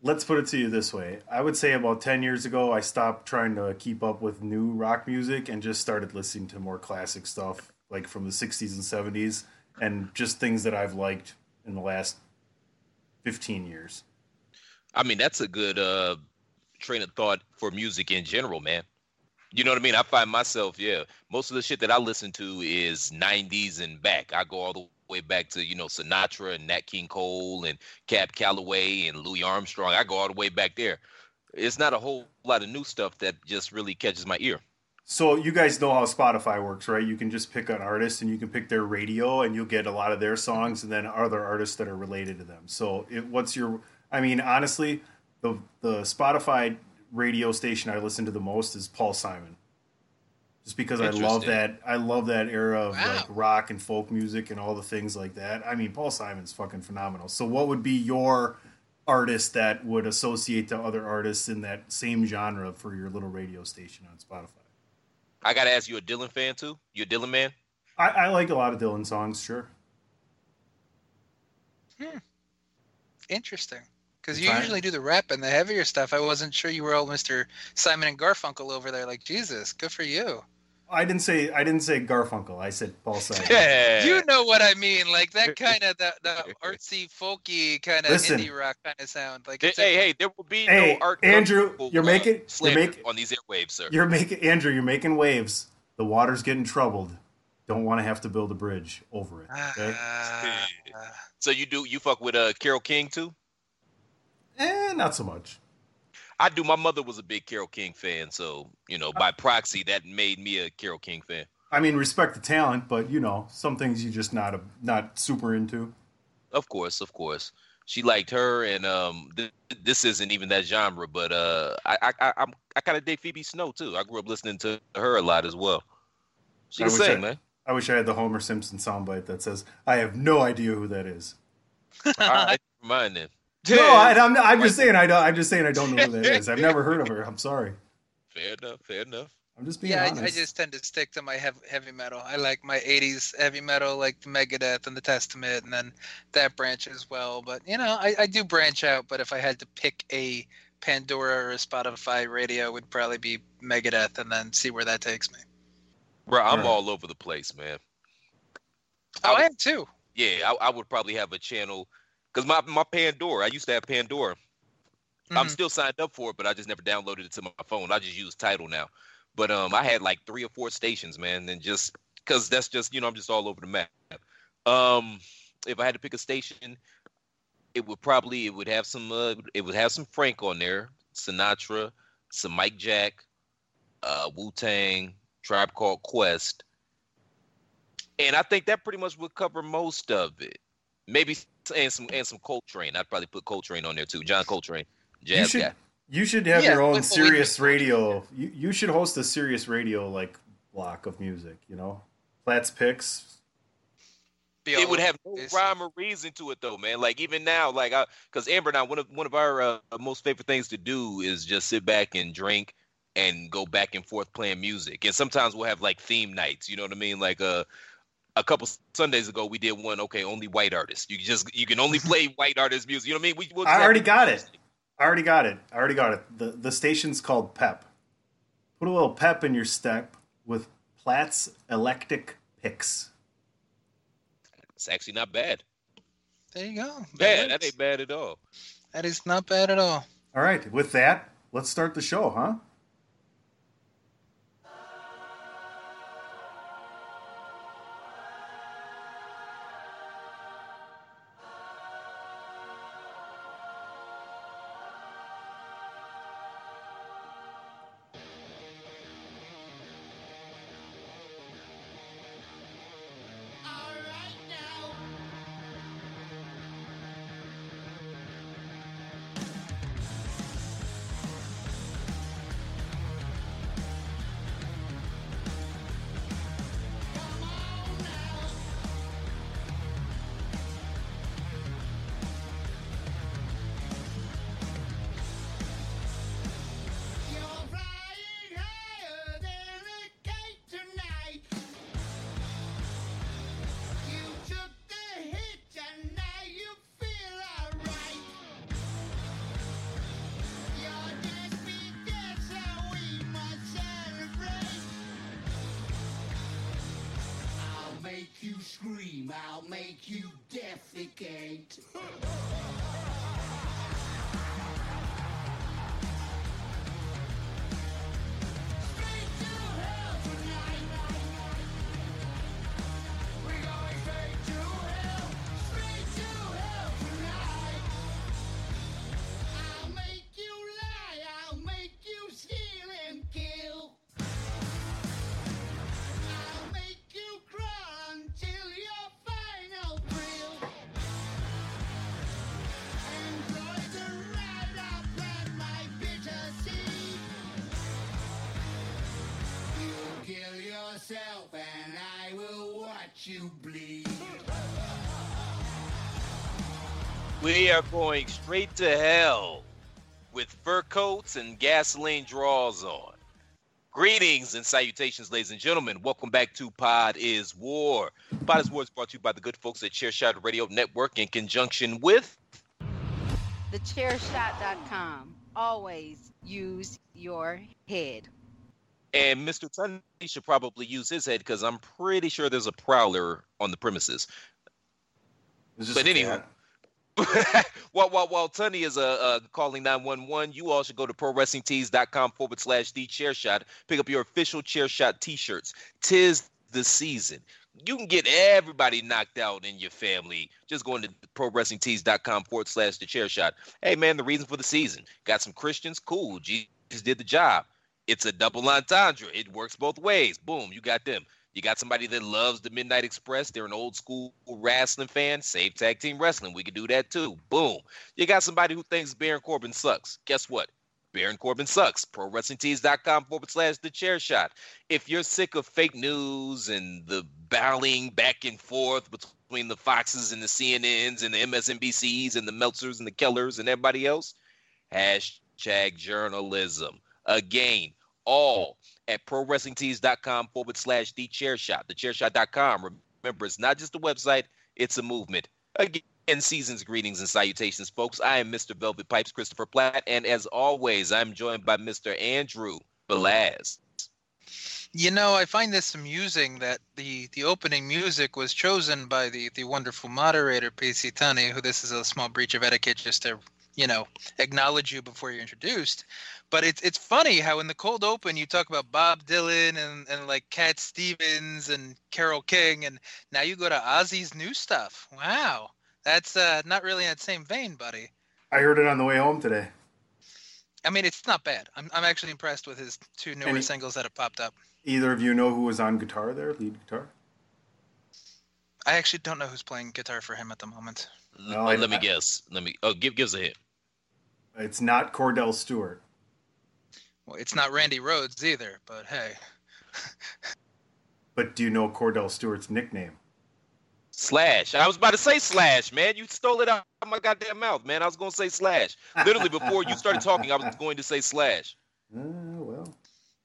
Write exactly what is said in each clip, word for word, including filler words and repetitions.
let's put it to you this way. I would say about ten years ago, I stopped trying to keep up with new rock music and just started listening to more classic stuff, like from the sixties and seventies, and just things that I've liked in the last fifteen years. I mean, that's a good uh, train of thought for music in general, man. You know what I mean? I find myself, yeah, most of the shit that I listen to is nineties and back. I go all the way back to, you know, Sinatra and Nat King Cole and Cab Calloway and Louis Armstrong. I go all the way back there. It's not a whole lot of new stuff that just really catches my ear. So you guys know how Spotify works, right? You can just pick an artist and you can pick their radio and you'll get a lot of their songs and then other artists that are related to them. So it, what's your, I mean, honestly, the the Spotify radio station I listen to the most is Paul Simon. Just because I love that, I love that era of Wow. like rock and folk music and all the things like that. I mean, Paul Simon's fucking phenomenal. So what would be your artist that would associate to other artists in that same genre for your little radio station on Spotify? I got to ask you, a Dylan fan too? You a Dylan man? I, I like a lot of Dylan songs, sure. Hmm. Interesting. Because you Fine. usually do the rap and the heavier stuff. I wasn't sure you were all Mister Simon and Garfunkel over there. Like, Jesus, good for you. I didn't say I didn't say Garfunkel. I said Paul Simon. Yeah. You know what I mean. Like that kind of, that, that artsy, folky kind of Listen. indie rock kind of sound. Like, Hey, it's hey, hey, there will be Hey, no art. Andrew, uh, you're making- you're slander making- on these airwaves, sir. You're making Andrew. You're making waves. The water's getting troubled. Don't want to have to build a bridge over it. Okay? Ah, So you do you fuck with uh Carole King too? Eh, not so much. I do. My mother was a big Carole King fan, so you know, by proxy, that made me a Carole King fan. I mean, respect the talent, but you know, some things you just not a, not super into. Of course, of course. She liked her, and um, th- this isn't even that genre, but uh, I I I, I'm- I kind of dig Phoebe Snow too. I grew up listening to her a lot as well. She I can wish sing, I- man. I wish I had the Homer Simpson soundbite that says, "I have no idea who that is." All right, mine then. No, I, I'm, I'm just saying I don't. I'm just saying I don't know who that is. I've never heard of her. I'm sorry. Fair enough. Fair enough. I'm just being yeah, I, honest. I just tend to stick to my heavy, heavy metal. I like my eighties heavy metal, like the Megadeth and the Testament, and then that branch as well. But, you know, I, I do branch out, but if I had to pick a Pandora or a Spotify radio, it would probably be Megadeth, and then see where that takes me. Bro, I'm Right. all over the place, man. Oh, I- I am too. Yeah, I, I would probably have a channel because my my Pandora. I used to have Pandora. I'm Mhm. still signed up for it, but I just never downloaded it to my phone. I just use Tidal now. But um, I had like three or four stations, man, and just because that's just you know I'm just all over the map. Um, if I had to pick a station, it would probably it would have some uh, it would have some Frank on there, Sinatra, some Mike Jack, uh, Wu Tang, Tribe Called Quest, and I think that pretty much would cover most of it. Maybe and some and some Coltrane. I'd probably put Coltrane on there too. John Coltrane, you jazz should guy. you should have Yeah, your own with- serious radio. You you should host a serious radio like block of music. You know, Platts picks. Be It all would over have the no place. rhyme or reason to it though, man. Like even now, like I, because Amber and I, one of one of our uh, most favorite things to do is just sit back and drink and go back and forth playing music. And sometimes we'll have like theme nights. You know what I mean? Like uh, a couple Sundays ago, we did one. Okay, only white artists. You just you can only play white artist music. You know what I mean? We we'll just I have- already got it. I already got it. I already got it. The the station's called Pep. Put a little pep in your step with Platts Electric Picks. It's actually not bad. There you go. Bad. That works. ain't bad at all. That is not bad at all. All right. With that, let's start the show, huh? I'll make you defecate. And I will watch you bleed. We are going straight to hell with fur coats and gasoline draws on. Greetings and salutations, ladies and gentlemen. Welcome back to Pod is War. Pod is War is brought to you by the good folks at Chairshot Radio Network in conjunction with the chairshot dot com. Always use your head. And Mister Tunney should probably use his head because I'm pretty sure there's a prowler on the premises. But anyway, while, while, while Tunney is uh, uh, calling nine one one, you all should go to prowrestlingtees.com forward slash the chair shot. Pick up your official chair shot t-shirts. Tis the season. You can get everybody knocked out in your family just going to prowrestlingtees.com forward slash the chair shot. Hey, man, the reason for the season. Got some Christians? Cool. Jesus did the job. It's a double entendre. It works both ways. Boom, you got them. You got somebody that loves the Midnight Express. They're an old school wrestling fan. Save Tag Team Wrestling. We can do that too. Boom. You got somebody who thinks Baron Corbin sucks. Guess what? Baron Corbin sucks. ProWrestlingTees.com forward slash the chair shot. If you're sick of fake news and the battling back and forth between the Foxes and the C N Ns and the M S N B Cs and the Meltzers and the Kellers and everybody else, hashtag journalism. Again, all at prowrestlingtees.com forward slash the chair shot, the chair shot dot com. Remember, it's not just a website, it's a movement. Again, season's greetings and salutations, folks. I am Mister Velvet Pipes, Christopher Platt, and as always, I'm joined by Mister Andrew Belaz. You know, I find this amusing that the, the opening music was chosen by the, the wonderful moderator, P C Tunney, who this is a small breach of etiquette just to, you know, acknowledge you before you're introduced. But it's it's funny how in the cold open you talk about Bob Dylan and, and like Cat Stevens and Carole King, and now you go to Ozzy's new stuff. Wow. That's uh, not really in that same vein, buddy. I heard it on the way home today. I mean, it's not bad. I'm I'm actually impressed with his two newer Any, singles that have popped up. Either of you know who was on guitar there, lead guitar? I actually don't know who's playing guitar for him at the moment. No, Let I, me I, guess. Let me. Oh, give give us a hint. It's not Cordell Stewart. Well, it's not Randy Rhoads either, but hey. But do you know Cordell Stewart's nickname? Slash. I was about to say Slash, man. You stole it out of my goddamn mouth, man. I was going to say Slash. Literally, before you started talking, I was going to say Slash. Uh, well.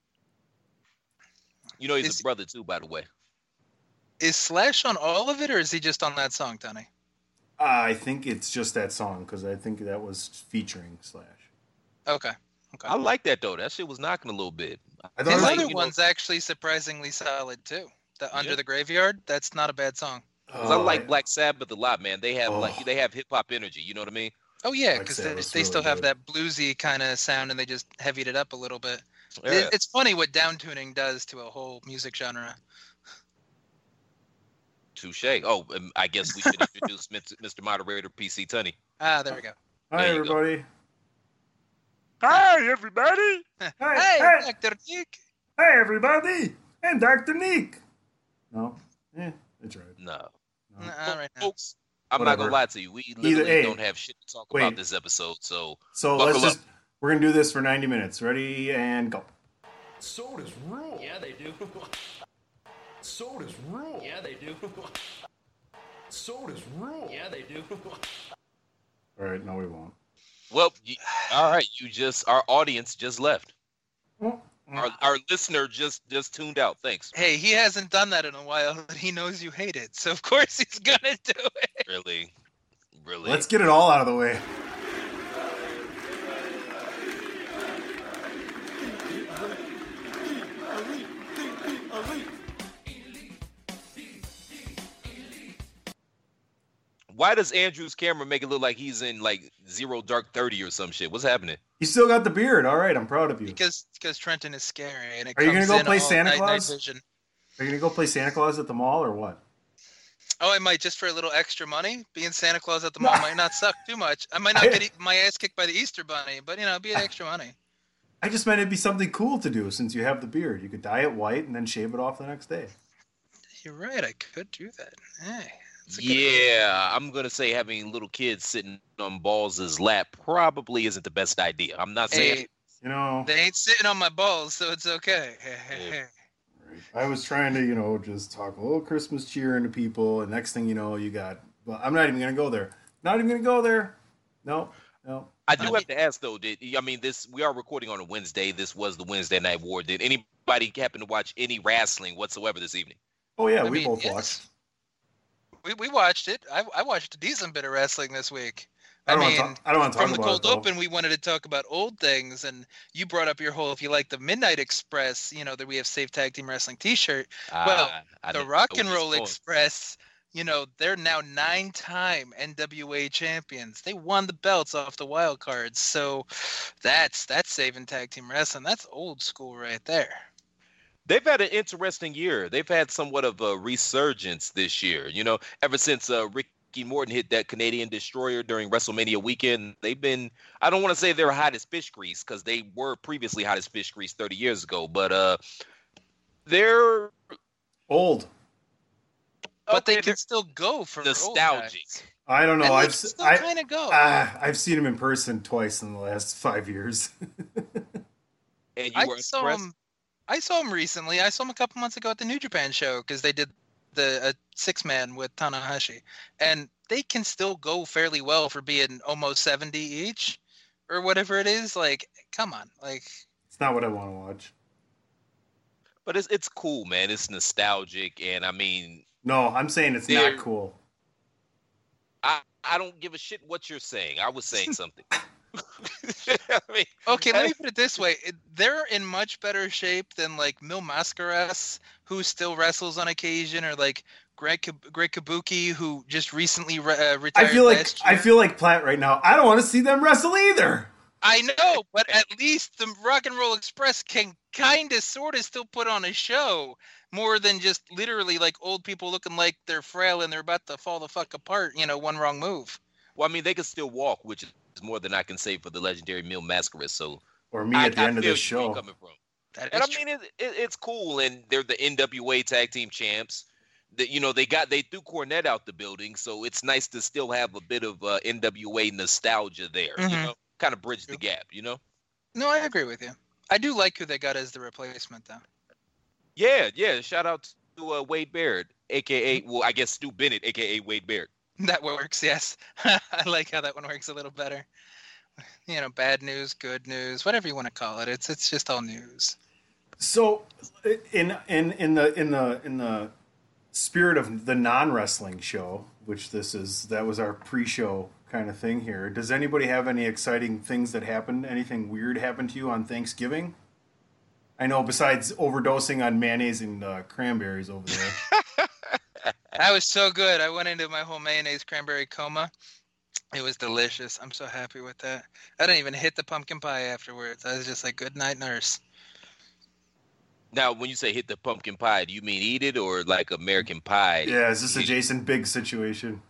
You know he's Is, a brother, too, by the way. Is Slash on all of it, or is he just on that song, Tony? Uh, I think it's just that song, because I think that was featuring Slash. Okay. Okay. I like that, though. That shit was knocking a little bit. I thought His it other was, one's know, actually surprisingly solid, too. The Under yeah. the Graveyard, that's not a bad song. Oh, I like I, Black Sabbath a lot, man. They have oh. like they have hip hop energy. You know what I mean? Oh yeah, because they, they really still have good. that bluesy kind of sound, and they just heavied it up a little bit. Yeah. It, it's funny what downtuning does to a whole music genre. Touche. Oh, um, I guess we should introduce Mister Moderator P C Tunney. Ah, there we go. Hi there everybody. Go. Hi everybody. hey, hey, hey, Doctor Nick. Hey everybody, and Doctor Nick. No, eh, it's right. No. no. All right, folks. I'm Whatever. not gonna lie to you. We literally Either, hey, don't have shit to talk wait. about this episode, so so let's just. Up. We're gonna do this for ninety minutes. Ready and go. Sodas rule. Yeah, they do. Sodas rule. Yeah, they do. Sodas rule. Yeah, they do. All right, no, we won't. Well, you, all right. You just our audience just left. Our, our listener just just tuned out. Thanks. Hey, he hasn't done that in a while, but he knows you hate it, so of course he's gonna do it. Really, really. Let's get it all out of the way. Why does Andrew's camera make it look like he's in like Zero Dark Thirty or some shit? What's happening? You still got the beard. All right, I'm proud of you. Because because Trenton is scary and it Are you comes gonna go in play all Santa night, Claus? night vision. Are you gonna go play Santa Claus at the mall or what? Oh, I might just for a little extra money. Being Santa Claus at the mall might not suck too much. I might not I- get e- my ass kicked by the Easter Bunny, but you know, be extra money. I just meant it'd be something cool to do since you have the beard. You could dye it white and then shave it off the next day. You're right. I could do that. Hey, that's a good idea. Yeah, I'm gonna say having little kids sitting on Balls' lap probably isn't the best idea. I'm not saying. Hey, You know, they ain't sitting on my balls, so it's okay. Yeah. I was trying to, you know, just talk a little Christmas cheer into people, and next thing you know, you got. Well, I'm not even gonna go there. Not even gonna go there. No, no. I do I have to ask though. Did I mean this? We are recording on a Wednesday. This was the Wednesday Night War. Did anybody happen to watch any wrestling whatsoever this evening? Oh yeah, I we mean, both yes. watched. We we watched it. I I watched a decent bit of wrestling this week. I I, don't mean, want to. I don't want to talk from the about cold it. Though. open, we wanted to talk about old things, and you brought up your whole if you like the Midnight Express, you know that we have Safe Tag Team Wrestling T-shirt. Well, Ah, I the didn't Rock know and where this Roll was going. Express, you know, they're now nine-time N W A champions. They won the belts off the wild cards, so that's that's saving tag team wrestling. That's old school right there. They've had an interesting year. They've had somewhat of a resurgence this year. You know, ever since uh, Ricky Morton hit that Canadian Destroyer during WrestleMania weekend, they've been, I don't want to say they're hot as fish grease because they were previously hot as fish grease thirty years ago, but uh, they're Old. But okay, they can they're still go for old nostalgic. guys. I don't know. And they I've can s- still I, kind of go. ah, I've seen him in person twice in the last five years. And you I were saw impressed? him. I saw him recently. I saw him a couple months ago at the New Japan show because they did the uh, six man with Tanahashi, and they can still go fairly well for being almost seventy each, or whatever it is. Like, come on, like It's not what I want to watch. But it's it's cool, man. It's nostalgic, and I mean, No, I'm saying it's They're- not cool. I I don't give a shit what you're saying. I was saying something. I mean, okay. Let me put it this way: It- they're in much better shape than like Mil Mascaras, who still wrestles on occasion, or like Greg Kab- Greg Kabuki, who just recently re- uh, I retired. feel like last I year. feel like Platt right now. I don't want to see them wrestle either. I know, but at least the Rock and Roll Express can kind of, sort of still put on a show more than just literally like old people looking like they're frail and they're about to fall the fuck apart, you know, one wrong move. well, I mean, they can still walk, which is more than I can say for the legendary Mil Mascaras. So Or me I, at the I end of feel this you where you're show. coming from. That And is I true. mean, it, it, it's cool, and they're the N W A Tag Team Champs. That you know they got they threw Cornette out the building, so it's nice to still have a bit of uh, N W A nostalgia there. You Mhm. know, kind of bridge the gap. You know. No, I agree with you. I do like who they got as the replacement, though. Yeah, yeah. Shout out to uh, Wade Barrett, aka well, I guess Stu Bennett, aka Wade Barrett. That works, yes. I like how that one works a little better. You know, bad news, good news, whatever you want to call it. It's it's just all news. So, in in in the in the in the spirit of the non-wrestling show, which this is, that was our pre-show kind of thing here. Does anybody have any exciting things that happened? Anything weird happened to you on Thanksgiving? I know, besides overdosing on mayonnaise and uh, cranberries over there. That was so good. I went into my whole mayonnaise cranberry coma. It was delicious. I'm so happy with that. I didn't even hit the pumpkin pie afterwards. I was just like, good night, nurse. Now, when you say hit the pumpkin pie, do you mean eat it or like American Pie? Yeah, is this a Jason Biggs situation?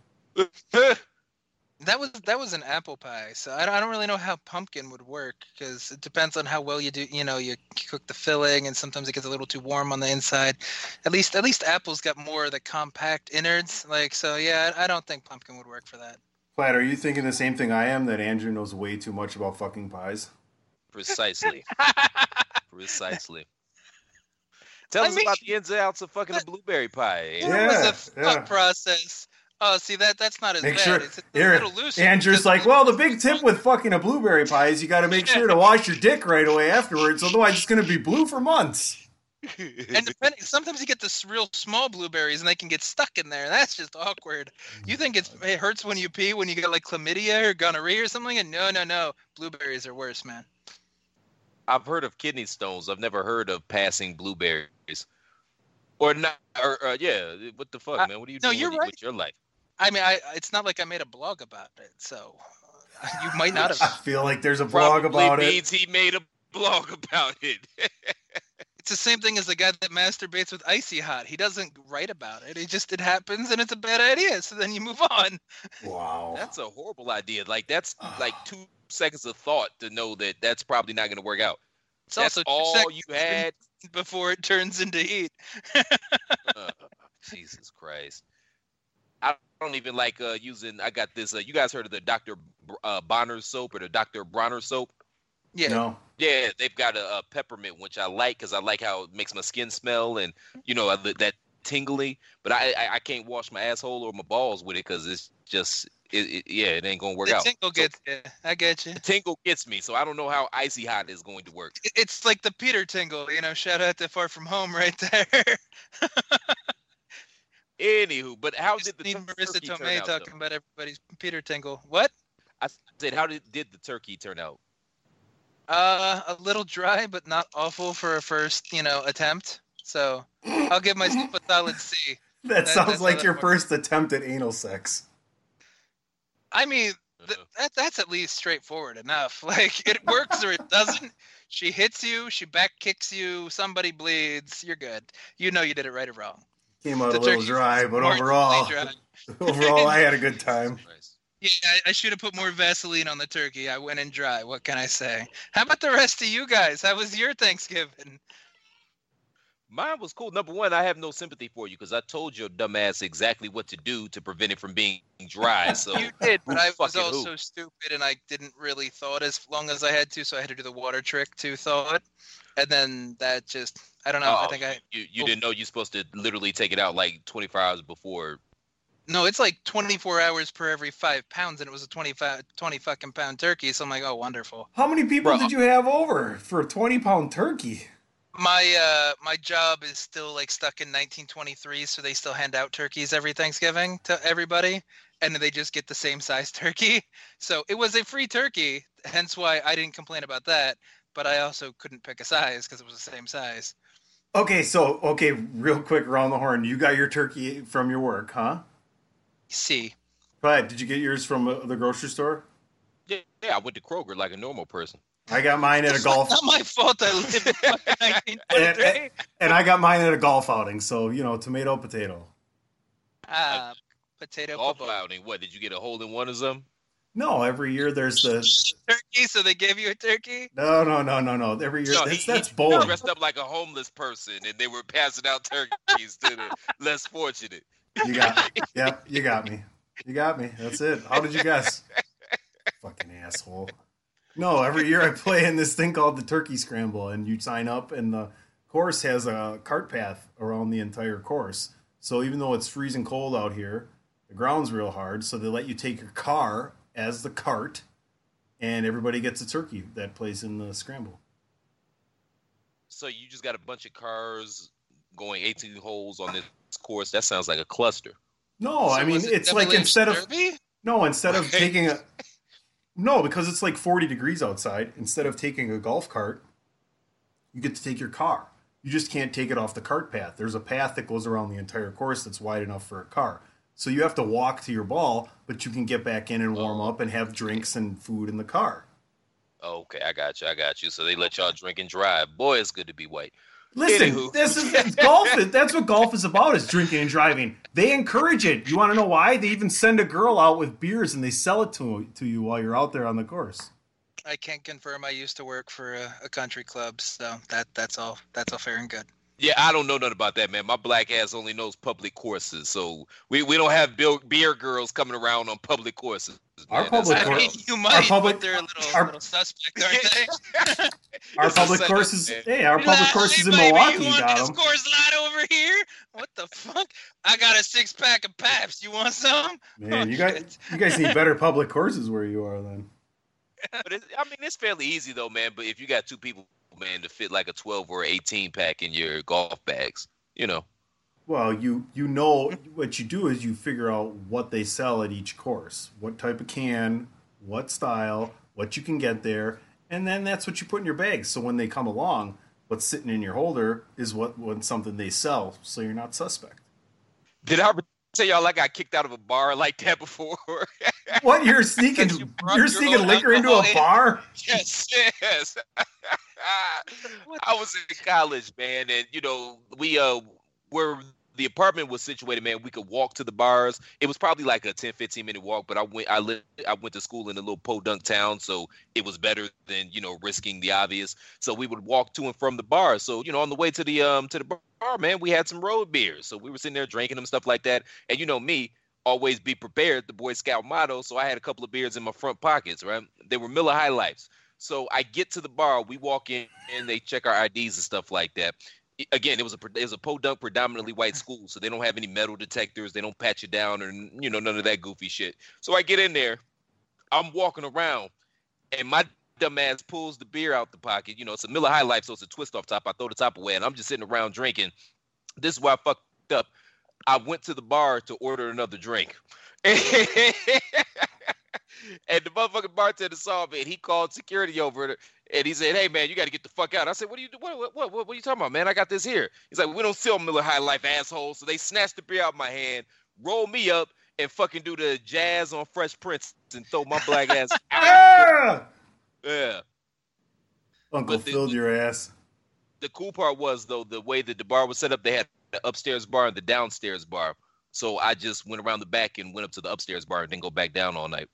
That was that was an apple pie. So I don't, I don't really know how pumpkin would work because it depends on how well you do. You know, you cook the filling, and sometimes it gets a little too warm on the inside. At least at least apple's got more of the compact innards. Like so, yeah. I, I don't think pumpkin would work for that. Platt, are you thinking the same thing I am, that Andrew knows way too much about fucking pies? Precisely. Precisely. Tell I us mean- about the ins and outs of fucking a blueberry pie. What Yeah, was the thought yeah. process? Oh, see that that's not as Make bad. sure. It's, it's a Here, little loose. Andrew's like, well, the big tip with fucking a blueberry pie is you got to make sure to wash your dick right away afterwards, otherwise it's going to be blue for months. And depending, sometimes you get this real small blueberries and they can get stuck in there. That's just awkward. You think it's it hurts when you pee when you get like chlamydia or gonorrhea or something? And no, no, no. Blueberries are worse, man. I've heard of kidney stones. I've never heard of passing blueberries. Or not, or uh, yeah, what the fuck, Uh, man? What are you no, doing you're with, right. with your life? I mean, I it's not like I made a blog about it, so uh, you might not I have. feel like there's a blog Probably about it. means he made a blog about it. It's the same thing as the guy that masturbates with Icy Hot. He doesn't write about it. He just it happens and it's a bad idea. So then you move on. Wow. That's a horrible idea. Like that's like two seconds of thought to know that that's probably not going to work out. It's That's also two all seconds you had. before it turns into heat. Uh, Jesus Christ. I don't even like uh, using. I got this. Uh, you guys heard of the Doctor Uh, Bonner soap or the Doctor Bronner soap? Yeah. No. Yeah, they've got a, a peppermint, which I like because I like how it makes my skin smell and you know I- that tingly. But I, I I can't wash my asshole or my balls with it because it's just it, it, yeah, it ain't gonna work The out. tingle So, gets you. I get you. the tingle gets me, so I don't know how Icy Hot is going to work. It- It's like the Peter tingle, you know. Shout out to Far From Home right there. Anywho, but how Just did the need tur- Marissa turkey turn Tomei out? talking though? about everybody's Peter tingle. What? I said, how did did the turkey turn out? Uh, a little dry, but not awful for a first, you know, attempt. So I'll give myself a solid C. That That- sounds that's how like that your works. first attempt at anal sex. I mean, th- Uh, that that's at least straightforward enough. Like it works or it doesn't. She hits you, she back kicks you, somebody bleeds, you're good. You know you did it right or wrong. Came out The a little turkey's dry, but marginally overall, dry. overall, I had a good time. Christ. Yeah, I, I should have put more Vaseline on the turkey. I went in dry. What can I say? How about the rest of you guys? How was your Thanksgiving? Mine was cool. Number one, I have no sympathy for you because I told your dumbass exactly what to do to prevent it from being dry. So You did, but who I was fucking who? also stupid and I didn't really thaw it as long as I had to, so I had to do the water trick to thaw it. And then that just, I don't know. I Oh, think I, you, you oh. didn't know you're supposed to literally take it out like twenty-four hours before. no, it's like twenty-four hours per every five pounds, and it was a twenty-five, twenty fucking pound turkey. So I'm like, oh, wonderful. How many people Bro. did you have over for a twenty pound turkey? My uh, my job is still like stuck in nineteen twenty-three, so they still hand out turkeys every Thanksgiving to everybody, and then they just get the same size turkey. So it was a free turkey, hence why I didn't complain about that. But I also couldn't pick a size because it was the same size. Okay, so, okay, real quick around the horn. You got your turkey from your work, huh? See, But did you get yours from uh, the grocery store? Yeah, yeah, I went to Kroger like a normal person. I got mine at a golf, not my fault. I live in fucking nineteen twenty-three. and, and I got mine at a golf outing. So, you know, tomato, potato. Ah, potato Golf potato. outing. What did you get a hole in one or something? No, every year there's the. Turkey, so they gave you a turkey. No, no, no, no, no. Every year. No, that's he, that's he bold. dressed up like a homeless person, and they were passing out turkeys to the less fortunate. You got, yep, you got me. You got me. That's it. How did you guess? Fucking asshole. No, every year I play in this thing called the Turkey Scramble, and you sign up, and the course has a cart path around the entire course. So even though it's freezing cold out here, the ground's real hard, so they let you take your car as the cart, and everybody gets a turkey that plays in the scramble. So you just got a bunch of cars going eighteen holes on this course. That sounds like a cluster. No, So I mean, was it it's like Devil Age instead of Derby? no, instead of Okay. taking a no, because it's like forty degrees outside. Instead of taking a golf cart, you get to take your car. You just can't take it off the cart path. There's a path that goes around the entire course that's wide enough for a car. So you have to walk to your ball, but you can get back in and warm up and have drinks and food in the car. Okay, I got you. I got you. So they let y'all drink and drive. Boy, it's good to be white. Listen, Anywho. this is it's golf. That's what golf is about: is drinking and driving. They encourage it. You want to know why? They even send a girl out with beers and they sell it to to you while you're out there on the course. I can't confirm. I used to work for a, a country club, so that that's all. That's all fair and good. Yeah, I don't know nothing about that, man. My black ass only knows public courses, so we, we don't have beer, beer girls coming around on public courses. Our man. That's public I how- cour- mean, you might, public- but they're a little, our- little suspect, aren't they? Our It's a public setup, courses, man. hey, our public courses in Hey, baby, Milwaukee you want got this them. course lot over here? What the fuck? I got a six pack of Paps. You want some? Man, Oh, you guys, shit. you guys need better public courses where you are then. But it, I mean, it's fairly easy though, man. But if you got two people, man, to fit like a twelve or eighteen pack in your golf bags, you know. Well, you you know what you do is you figure out what they sell at each course, what type of can, what style, what you can get there, and then that's what you put in your bag. So when they come along, what's sitting in your holder is what, what something they sell, so you're not suspect. Did I tell y'all I got kicked out of a bar like that before. What, you're sneaking? Because you brought You're your sneaking own liquor into a alcohol in? bar? Yes, yes. I was in college, man, and you know we uh where the apartment was situated, man. We could walk to the bars. It was probably like a ten, fifteen minute walk, but I went I lived I went to school in a little podunk town, so it was better than you know risking the obvious. So we would walk to and from the bar. So you know on the way to the um to the bar, man, we had some road beers. So we were sitting there drinking them, stuff like that. And you know me, always be prepared, the Boy Scout motto. So I had a couple of beers in my front pockets, right? They were Miller High Lifes. So I get to the bar, we walk in, and they check our I Ds and stuff like that. I- Again, it was a it was a podunk, predominantly white school, so they don't have any metal detectors. They don't pat you down, or you know none of that goofy shit. So I get in there, I'm walking around, and my dumb ass pulls the beer out the pocket. You know, it's a Miller High Life, so it's a twist off top. I throw the top away, and I'm just sitting around drinking. This is where I fucked up. I went to the bar to order another drink. And the motherfucking bartender saw me, and he called security over, and he said, "Hey man, you got to get the fuck out." I said, "What are you what, what what what are you talking about, man? I got this here." He's like, "We don't sell Miller High Life, asshole." So they snatched the beer out of my hand, roll me up, and fucking do the jazz on Fresh Prince and throw my black ass out. Ah! Yeah. Uncle But the- filled your ass. The cool part was though the way that the bar was set up. They had the upstairs bar and the downstairs bar. So I just went around the back and went up to the upstairs bar and then go back down all night.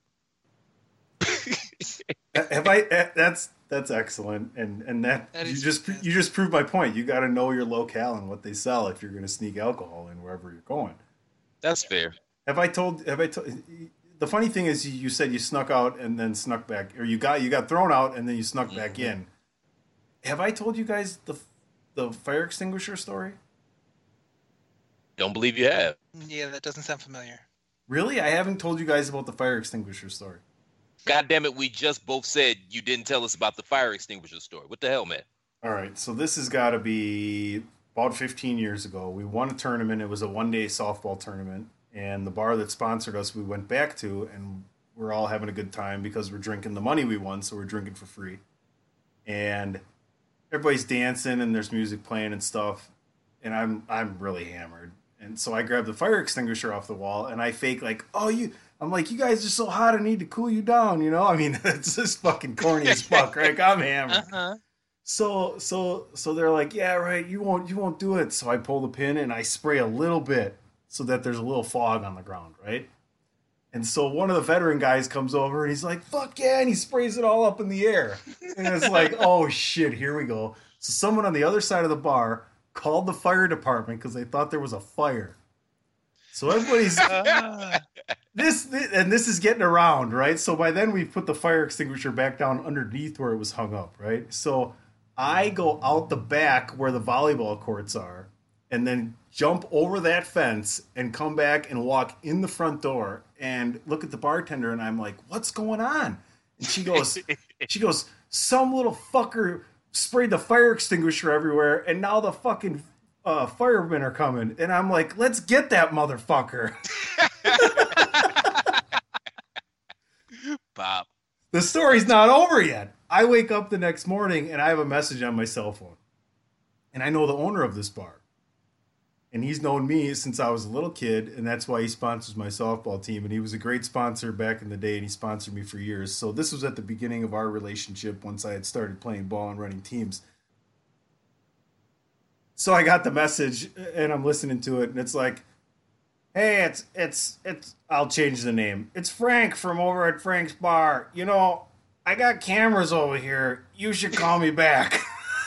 Have I? eh, That's that's excellent, and and that, That you is just fantastic. you just proved my point. You got to know your locale and what they sell if you're going to sneak alcohol in wherever you're going. That's fair. Have I told? Have I told? The funny thing is, you said you snuck out and then snuck back, or you got you got thrown out and then you snuck Mm-hmm. back in. Have I told you guys the the fire extinguisher story? Don't believe you have. Yeah, that doesn't sound familiar. Really, I haven't told you guys about the fire extinguisher story. God damn it, we just both said you didn't tell us about the fire extinguisher story. What the hell, man? All right, so this has got to be about fifteen years ago. We won a tournament. It was a one-day softball tournament, and the bar that sponsored us, we went back to, and we're all having a good time because we're drinking the money we won, so we're drinking for free. And everybody's dancing, and there's music playing and stuff, and I'm I'm really hammered. And so I grab the fire extinguisher off the wall, and I fake like, oh, you. I'm like, you guys are so hot, I need to cool you down, you know? I mean, it's just fucking corny as fuck, right? I'm hammered. Uh-huh. So so so they're like, yeah, right, you won't you won't do it. So I pull the pin and I spray a little bit so that there's a little fog on the ground, right? And so one of the veteran guys comes over and he's like, fuck yeah, and he sprays it all up in the air. And it's like, oh shit, here we go. So someone on the other side of the bar called the fire department because they thought there was a fire. So everybody's Ah. this, this and this is getting around, right? So by then we've put the fire extinguisher back down underneath where it was hung up, right? So I go out the back where the volleyball courts are and then jump over that fence and come back and walk in the front door and look at the bartender and I'm like, what's going on? And she goes, she goes, some little fucker sprayed the fire extinguisher everywhere and now the fucking uh, firemen are coming. And I'm like, let's get that motherfucker. Pop. The story's not over yet. I wake up the next morning and I have a message on my cell phone. And I know the owner of this bar. And he's known me since I was a little kid, and that's why he sponsors my softball team. And he was a great sponsor back in the day, and he sponsored me for years. So this was at the beginning of our relationship once I had started playing ball and running teams. So I got the message, and I'm listening to it, and it's like, hey, it's, it's, it's, I'll change the name. It's Frank from over at Frank's Bar. You know, I got cameras over here. You should call me back.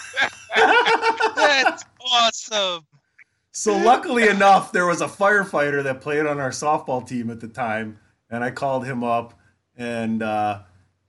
That's awesome. So luckily enough, there was a firefighter that played on our softball team at the time, and I called him up, and uh,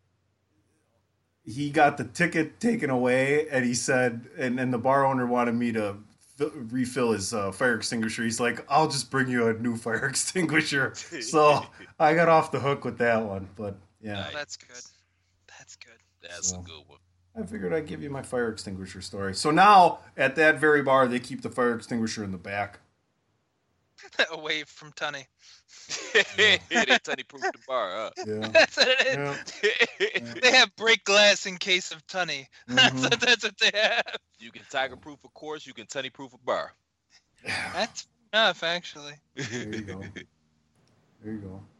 he got the ticket taken away, and he said, and, and the bar owner wanted me to f- refill his uh, fire extinguisher. He's like, I'll just bring you a new fire extinguisher. So I got off the hook with that one, but yeah. Oh, that's good. That's good. That's So. a good one. I figured I'd give you my fire extinguisher story. So now, at that very bar, they keep the fire extinguisher in the back. Away from Tunny. They Tunny proof the bar, huh? Yeah. That's what it is. Yeah. They have break glass in case of Tunny. That's, Mhm. what, that's what they have. You can tiger proof a course, you can Tunny proof a bar. That's enough, actually. There you go. There you go.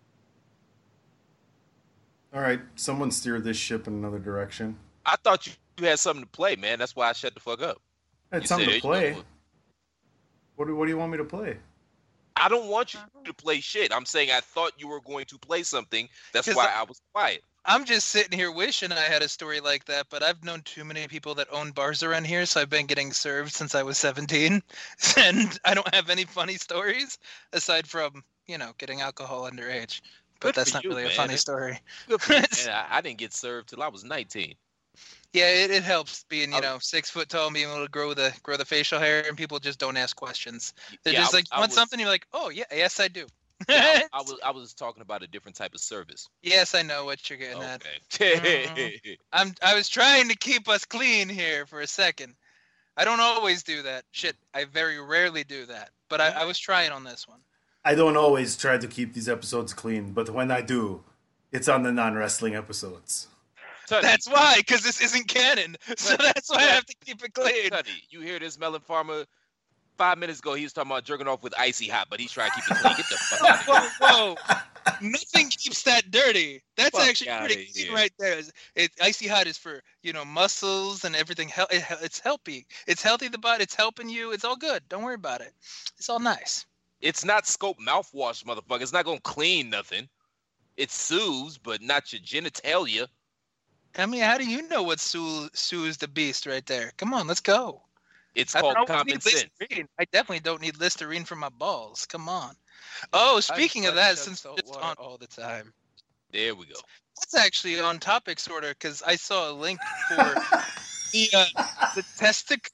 All right, someone steer this ship in another direction. I thought you, you had something to play, man. That's why I shut the fuck up. I had You something said, to play. you know, What do, what do you want me to play? I don't want you to play shit. I'm saying I thought you were going to play something. That's 'Cause why I- I was quiet. I'm just sitting here wishing I had a story like that, but I've known too many people that own bars around here, so I've been getting served since I was seventeen, and I don't have any funny stories aside from, you know, getting alcohol underage. But Good that's for not you, really man. a funny story. Good for you, man. I, I didn't get served till I was nineteen. Yeah, it, it helps being, you I- know, six foot tall and being able to grow the grow the facial hair, and people just don't ask questions. They're Yeah, just I- like, I "You want was- something?" You're like, "Oh yeah, yes I do." Yeah, I, I was I was talking about a different type of service. Yes, I know what you're getting at. Okay. I'm I was trying to keep us clean here for a second. I don't always do that. Shit, I very rarely do that. But I, I was trying on this one. I don't always try to keep these episodes clean, but when I do, it's on the non-wrestling episodes. Tut- That's why, because this isn't canon. So that's why I have to keep it clean. Tutty, you hear this melon farmer? Five minutes ago, he was talking about jerking off with icy hot, but he's trying to keep it clean. Get the fuck out of here. Whoa, whoa. Nothing keeps that dirty. That's Fuck actually outta pretty clean here. right there. It's- It, icy hot is for, you know, muscles and everything. Hel- it, it's healthy. It's healthy the body. It's helping you. It's all good. Don't worry about it. It's all nice. It's not Scope mouthwash, motherfucker. It's not gonna clean nothing. It soothes, but not your genitalia. I mean, how do you know what soothes soothes the beast right there? Come on, let's go. It's I called don't common need sense. Listerine. I definitely don't need Listerine for my balls. Come on. Oh, speaking of that, since it's on, all the time. There we go. that's actually on topic, sort of, because I saw a link for the uh, the testicle.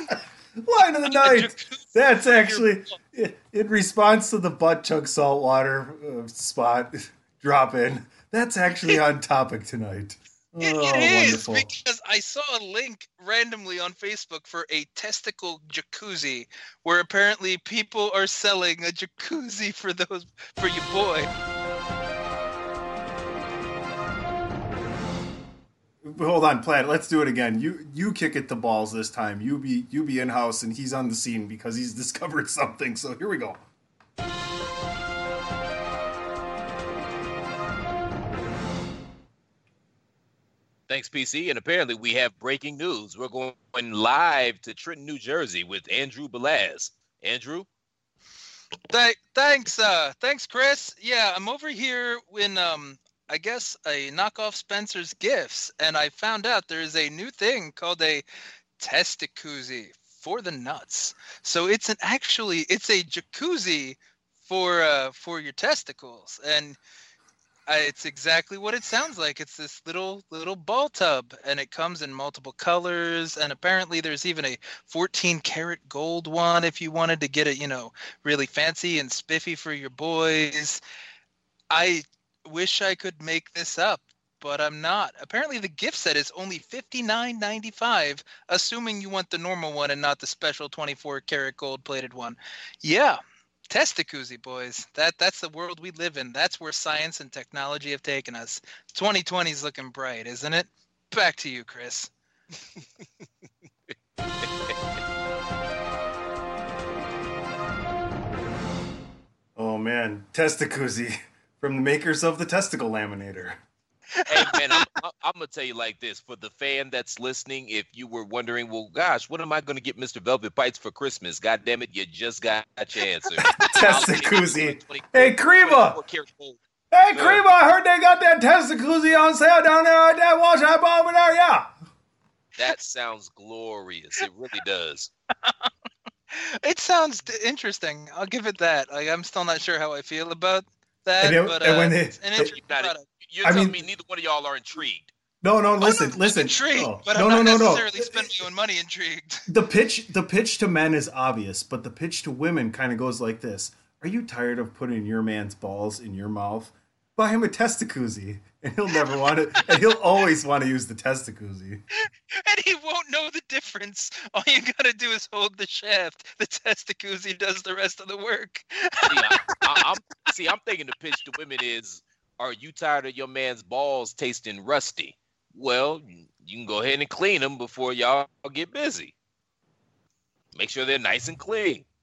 Line of the night. That's actually in, in response to the butt chug saltwater uh, spot drop in. That's actually on topic tonight. It, Oh, it is wonderful. because I saw a link randomly on Facebook for a testicle jacuzzi, where apparently people are selling a jacuzzi for those for your boy. Hold on, Planet. Let's do it again. You you kick it the balls this time. You be you be in house and he's on the scene because he's discovered something. So here we go. Thanks, P C. And apparently we have breaking news. We're going live to Trenton, New Jersey with Andrew Belaz. Andrew? Th- thanks, uh, thanks, Chris. Yeah, I'm over here in, um, I guess a knockoff Spencer's Gifts, and I found out there's a new thing called a testicuzzi for the nuts. So it's an actually it's a jacuzzi for uh for your testicles, and uh, it's exactly what it sounds like. It's this little little ball tub, and it comes in multiple colors. And apparently, there's even a fourteen karat gold one if you wanted to get it, you know, really fancy and spiffy for your boys. I wish I could make this up, but I'm not. Apparently, the gift set is only fifty-nine ninety-five, assuming you want the normal one and not the special twenty-four karat gold plated one. Yeah. Testicuzzi, boys. That that's the world we live in. That's where science and technology have taken us. twenty twenty is looking bright, isn't it? Back to you, Chris. Oh man, Testicuzzi from the makers of the testicle laminator. Hey, man, I'm, I'm, I'm going to tell you like this. For the fan that's listening, if you were wondering, well, gosh, what am I going to get Mister Velvet Pipes for Christmas? God damn it, you just got your answer. Testicuzzi. Hey, Kreba. twenty-four karat gold. Hey, Sure. Kreba, I heard they got that Testicuzzi on sale down there at that wash shop over there. Yeah. That sounds glorious. It really does. It sounds d- interesting. I'll give it that. Like, I'm still not sure how I feel about that, And it- but and uh, when they- it's an interesting Got it. product. You're I telling mean- me neither one of y'all are intrigued. No, no, Oh, listen, no, listen. I'm intrigued, Oh, but no, I'm no, not no, no. necessarily spending my own money intrigued. The pitch, the pitch to men is obvious, but the pitch to women kind of goes like this: Are you tired of putting your man's balls in your mouth? Buy him a Testicuzzi, and he'll never want it, and he'll always want to use the Testicuzzi. And he won't know the difference. All you gotta do is hold the shaft. The testicuzzi does the rest of the work. See, I, I, I'm, see, I'm thinking the pitch to women is, are you tired of your man's balls tasting rusty? Well, you can go ahead and clean them before y'all get busy. Make sure they're nice and clean.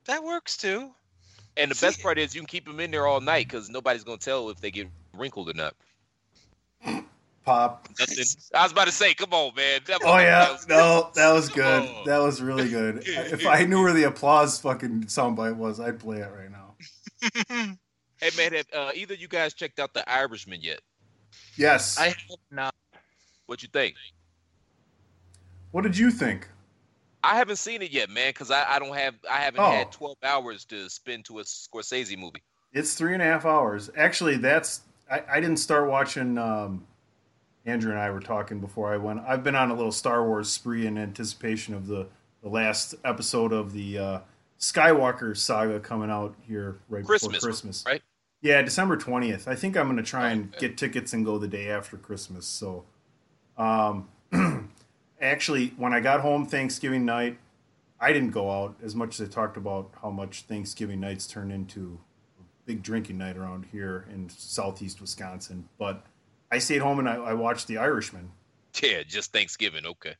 That works too. And the See- best part is you can keep them in there all night because nobody's gonna tell if they get wrinkled or not. Pop. Nothing. I was about to say, come on, man. That Oh was- yeah, that was- no, that was good. Oh. That was really good. If I knew where the applause fucking soundbite was, I'd play it right now. Hey man, have uh, either of you guys checked out The Irishman yet? Yes. I have not. What you think? What did you think? I haven't seen it yet, man, because I, I don't have I haven't Oh. had twelve hours to spend to a Scorsese movie. It's three and a half hours. Actually, that's I, I didn't start watching. Um, Andrew and I were talking before I went. I've been on a little Star Wars spree in anticipation of the, the last episode of the uh, Skywalker saga coming out here right Christmas, before Christmas. right? Yeah, December twentieth. I think I'm going to try and Okay. get tickets and go the day after Christmas. So, um, actually, when I got home Thanksgiving night, I didn't go out as much as I talked about how much Thanksgiving nights turn into a big drinking night around here in southeast Wisconsin. But I stayed home and I, I watched The Irishman. Yeah, just Thanksgiving. Okay.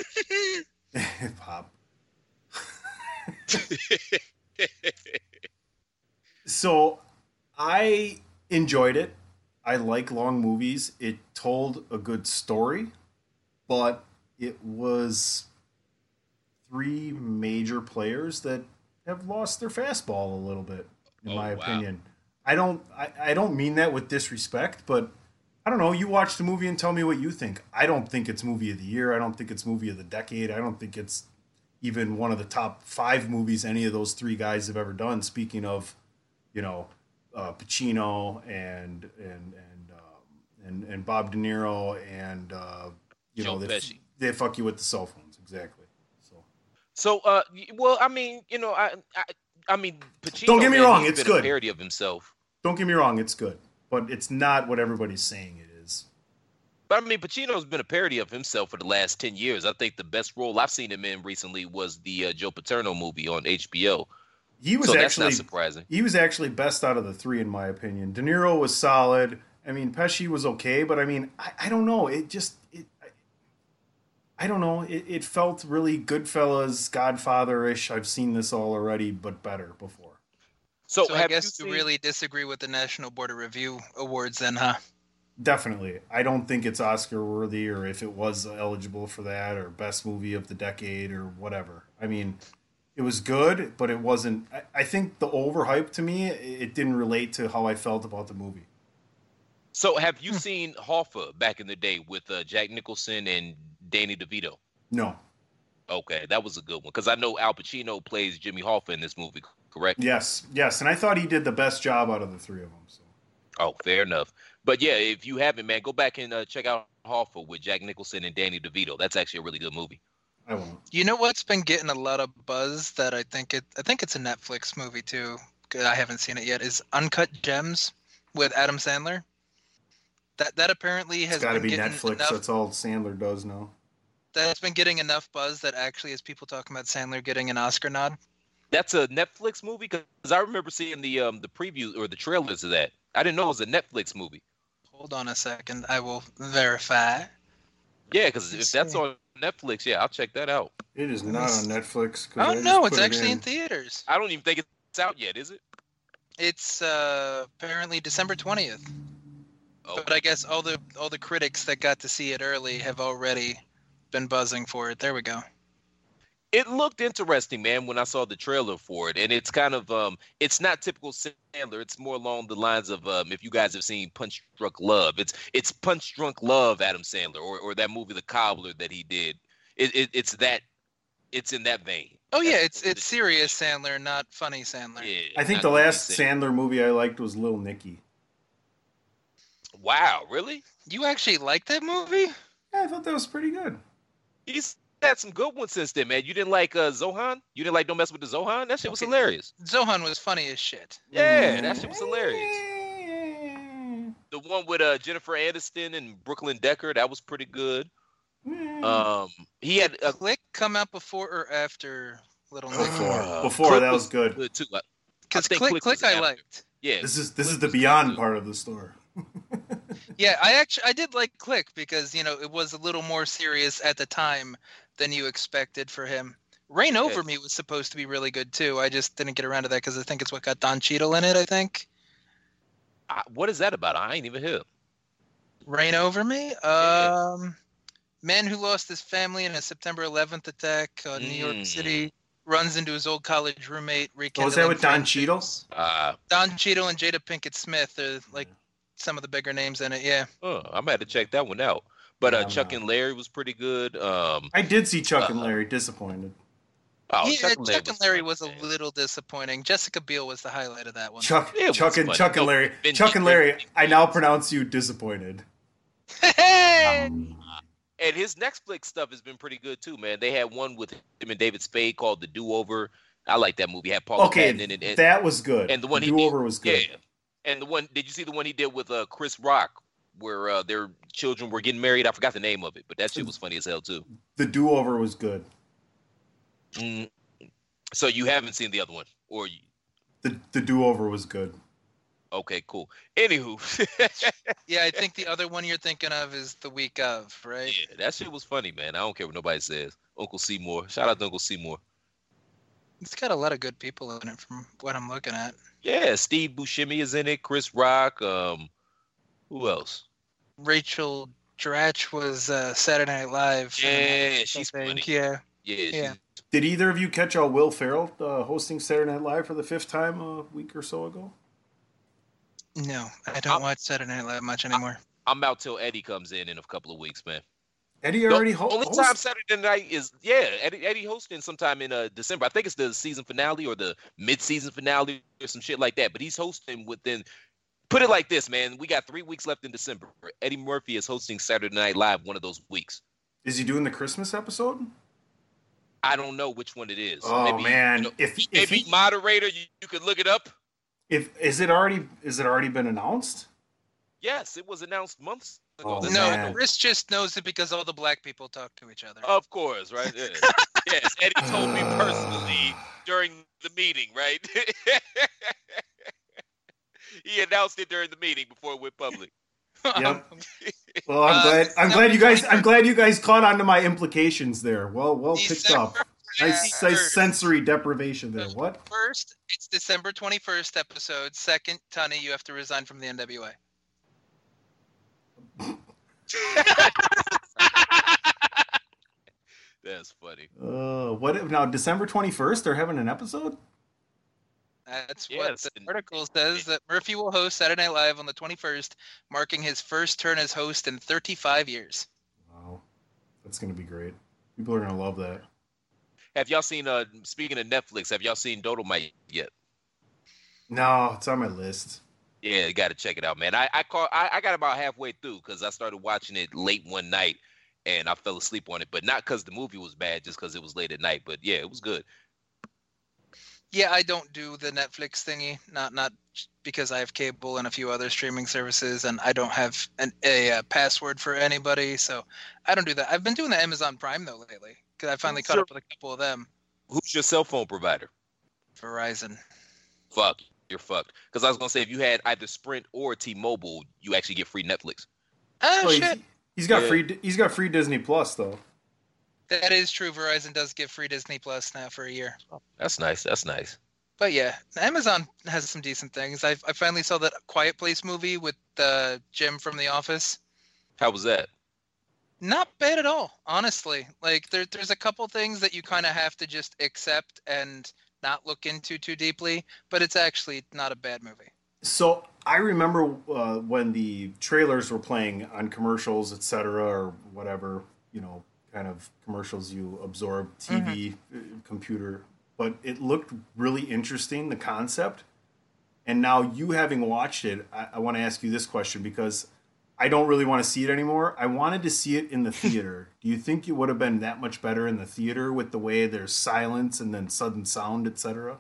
Pop. So I enjoyed it. I like long movies. It told a good story, but it was three major players that have lost their fastball a little bit, in Oh, my wow. opinion. I don't I, I don't mean that with disrespect, but I don't know. You watch the movie and tell me what you think. I don't think it's movie of the year. I don't think it's movie of the decade. I don't think it's even one of the top five movies any of those three guys have ever done. Speaking of, you know, uh, Pacino and and and um, and and Bob De Niro and uh, you Joe know they, Pesci. they fuck you with the cell phones exactly. So So, uh, y- well, I mean, you know, I, I, I mean, Pacino. Don't get me man, wrong, he's it's been a good. parody of himself. don't get me wrong, it's good, but it's not what everybody's saying it is. But I mean, Pacino's been a parody of himself for the last ten years. I think the best role I've seen him in recently was the uh, Joe Paterno movie on H B O. He was So that's actually not surprising. he was actually best out of the three in my opinion. De Niro was solid. I mean, Pesci was okay, but I mean, I, I don't know. It just it, I, I don't know. It, it felt really Goodfellas, Godfather-ish. I've seen this all already, but better before. So, So I have you guess you seen- really disagree with the National Board of Review Awards then, huh? Definitely. I don't think it's Oscar worthy, or if it was eligible for that, or best movie of the decade, or whatever. I mean, it was good, but it wasn't. I, I think the overhype to me, it, it didn't relate to how I felt about the movie. So, have you seen Hoffa back in the day with uh, Jack Nicholson and Danny DeVito? No. Okay, that was a good one because I know Al Pacino plays Jimmy Hoffa in this movie, correct? Yes, yes, and I thought he did the best job out of the three of them. So Oh, fair enough. But yeah, if you haven't, man, go back and uh, check out Hoffa with Jack Nicholson and Danny DeVito. That's actually a really good movie. I won't. You know what's been getting a lot of buzz that I think it I think it's a Netflix movie too. 'Cause I haven't seen it yet. Is Uncut Gems with Adam Sandler. That that apparently has It's got to been be getting Netflix. enough. That's all Sandler does now. That's been getting enough buzz that actually is people talking about Sandler getting an Oscar nod. That's a Netflix movie because I remember seeing the um the preview or the trailers of that. I didn't know it was a Netflix movie. Hold on a second, I will verify. Yeah, because if Let's that's see. on Netflix, yeah, I'll check that out. It is Let not me on s- Netflix. 'cause I Oh just no, put it's it actually in. in. theaters. I don't even think it's out yet, is it? It's uh, apparently December twentieth. Oh, But I guess all the all the critics that got to see it early have already been buzzing for it. There we go. it looked interesting, man, when I saw the trailer for it. And it's kind of um it's not typical Sandler. It's more along the lines of um if you guys have seen Punch Drunk Love. It's it's Punch Drunk Love Adam Sandler or, or that movie The Cobbler that he did. It, it it's that it's in that vein. Oh yeah, That's it's what it's it- serious Sandler, not funny Sandler. Yeah, I think not the goofy last Sandler. Sandler movie I liked was Little Nicky. Wow, really? You actually like that movie? Yeah, I thought that was pretty good. He's had some good ones since then, man. You didn't like uh, Zohan? You didn't like Don't Mess with the Zohan? That shit was Okay. hilarious. Zohan was funny as shit. Yeah, that shit was hilarious. The one with uh, Jennifer Aniston and Brooklyn Decker, that was pretty good. Um, he had a Click come out before or after Little Nicky? Before, Uh, before Click that was was good. good too. I- Because think Click Click Click was I after. liked. Yeah, This is this Click is the was pretty beyond good. part of the story. Yeah, I actually I did like Click because you know it was a little more serious at the time than you expected for him. Reign Over Yes. Me was supposed to be really good too. I just didn't get around to that because I think it's what got Don Cheadle in it. I think I, what is that about? I ain't even here. Reign Over Me. Yeah. Um, man who lost his family in a September eleventh attack on New York Mm. City runs into his old college roommate. Oh, was that with Don rekindling Cheadle? friendships. Uh, Don Cheadle and Jada Pinkett Smith are like some of the bigger names in it. Yeah. oh, I'm had to check that one out. But Yeah, uh, I'm Chuck not. and Larry was pretty good. Um, I did see Chuck Uh, and Larry. Disappointed. oh, yeah, Chuck and Larry, Chuck and Larry fun, was a man. little disappointing. Jessica Biel was the highlight of that one. Chuck, It was Chuck and funny. Chuck and No, Larry. Benji Chuck and Larry. Bridges. I now pronounce you disappointed. Hey! And his Netflix stuff has been pretty good too, man. They had one with him and David Spade called The Do Over. I like that movie. It had Paul Okay, Patton in it. And, that was good. and the one he Do did- Over was good. yeah. And the one, did you see the one he did with uh, Chris Rock, where uh, their children were getting married? I forgot the name of it, but that shit was funny as hell too. The Do Over was good. Mm. So you haven't seen the other one, or you, The The Do Over was good. okay, cool. Anywho, Yeah, I think the other one you're thinking of is The Week of, right? yeah, that shit was funny, man. I don't care what nobody says. Uncle Seymour, shout out to Uncle Seymour. It's got a lot of good people in it from what I'm looking at. Yeah, Steve Buscemi is in it. Chris Rock. Um, who else? Rachel Dratch was uh, Saturday Night Live. Yeah, I she's think. funny. Yeah. Yeah, Yeah. she's Did either of you catch uh, Will Ferrell uh, hosting Saturday Night Live for the fifth time a week or so ago? No, I don't I'm- watch Saturday Night Live much anymore. I'm out till Eddie comes in in a couple of weeks, man. Eddie The already ho- only host- time Saturday night is yeah, Eddie, Eddie hosting sometime in uh December. I think it's the season finale or the mid-season finale or some shit like that. But he's hosting within. Put it like this, man. We got three weeks left in December. Eddie Murphy is hosting Saturday Night Live one of those weeks. Is he doing the Christmas episode? I don't know which one it is. Oh maybe, man, you know, if if maybe he, moderator, you, you could look it up. if is it already is it already been announced? Yes, it was announced months ago. Oh, That's no, how I man. know. Chris just knows it because all the black people talk to each other. Of course, right? Yeah. Yes, Eddie told me personally during the meeting, right? He announced it during the meeting before it went public. Yep. Well, I'm Uh, glad. I'm glad you guys. I'm December glad you guys caught on to my implications there. Well, well picked up. Nice, nice twenty-first. sensory deprivation there. What? First, it's December twenty-first episode. Second, Tunney, you have to resign from the N W A. That's funny. Uh, what now? December twenty-first. They're having an episode. That's Yes, what the and- article says, that Murphy will host Saturday Night Live on the twenty-first, marking his first turn as host in thirty-five years. Wow, that's gonna be great. People are gonna love that. Have y'all seen? Uh, speaking of Netflix, have y'all seen Dolomite yet? No, it's on my list. Yeah, you got to check it out, man. I I, call, I I got about halfway through because I started watching it late one night and I fell asleep on it, but not because the movie was bad, just because it was late at night. But yeah, it was good. Yeah, I don't do the Netflix thingy, not not because I have cable and a few other streaming services, and I don't have an, a, uh password for anybody, so I don't do that. I've been doing the Amazon Prime though lately because I finally caught Sure. up with a couple of them. Who's your cell phone provider? Verizon. Fuck, you're fucked. Because I was gonna say if you had either Sprint or T-Mobile, you actually get free Netflix. Oh, Oh, he's, shit. he's got Yeah. free. He's got free Disney Plus though. That is true. Verizon does give free Disney Plus now for a year. That's nice. That's nice. But yeah, Amazon has some decent things. I I finally saw that Quiet Place movie with uh, Jim from The Office. How was that? Not bad at all, honestly. Like there, there's a couple things that you kind of have to just accept and not look into too deeply, but it's actually not a bad movie. So I remember uh, when the trailers were playing on commercials, et cetera, or whatever, you know, kind of commercials you absorb, T V, uh, computer. But it looked really interesting, the concept. And now you having watched it, I, I want to ask you this question because I don't really want to see it anymore. I wanted to see it in the theater. Do you think it would have been that much better in the theater with the way there's silence and then sudden sound, et cetera?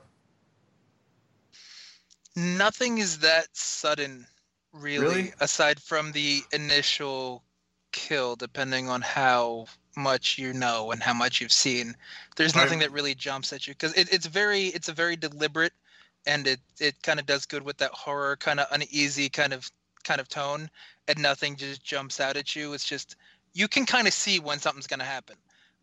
Nothing is that sudden, really, Really? aside from the initial kill, depending on how much you know and how much you've seen. There's Right. nothing that really jumps at you because it, it's very, it's a very deliberate, and it it kind of does good with that horror, kind of uneasy kind of kind of tone, and nothing just jumps out at you. It's just you can kind of see when something's gonna happen.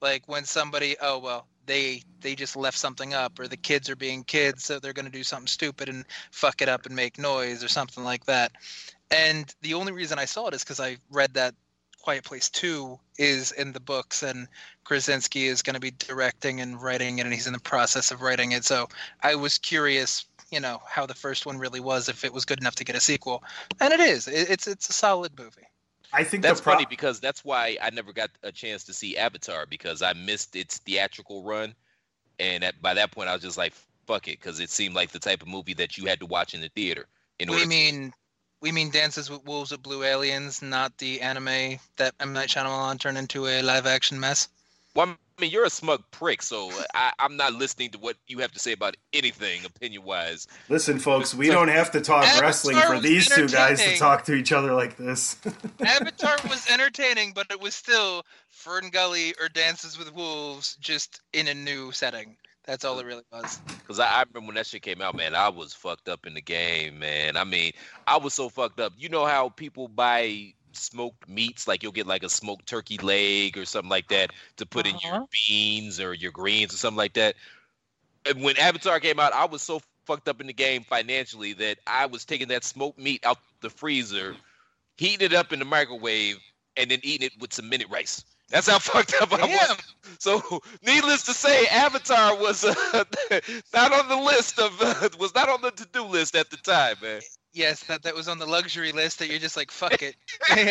Like when somebody, oh well, they they just left something up, or the kids are being kids, so they're going to do something stupid and fuck it up and make noise or something like that. And the only reason I saw it is because I read that Quiet Place two is in the books, and Krasinski is going to be directing and writing it, and he's in the process of writing it. So I was curious, you know, how the first one really was, if it was good enough to get a sequel. And it is. It, it's it's a solid movie. I think That's the pro- funny because that's why I never got a chance to see Avatar, because I missed its theatrical run, and at, by that point I was just like, fuck it, because it seemed like the type of movie that you had to watch in the theater. In We order to- mean we mean Dances with Wolves with Blue Aliens, not the anime that M. Night Shyamalan turned into a live action mess. Well, I mean, you're a smug prick, so I, I'm not listening to what you have to say about anything opinion wise. Listen, folks, we So- don't have to talk Avatar wrestling for was these two guys to entertaining. talk to each other like this. Avatar was entertaining, but it was still Fern Gully or Dances with Wolves, just in a new setting. That's all it really was. Because I, I remember when that shit came out, man, I was fucked up in the game, man. I mean, I was so fucked up. You know how people buy smoked meats, like you'll get like a smoked turkey leg or something like that to put in your Uh-huh. beans or your greens or something like that. And when Avatar came out, I was so fucked up in the game financially that I was taking that smoked meat out the freezer, heating it up in the microwave, and then eating it with some minute rice. That's how fucked up I Damn. was. So, needless to say, Avatar was uh, not on the list of uh, was not on the to-do list at the time, man. Yes, that, that was on the luxury list that you're just like, fuck it.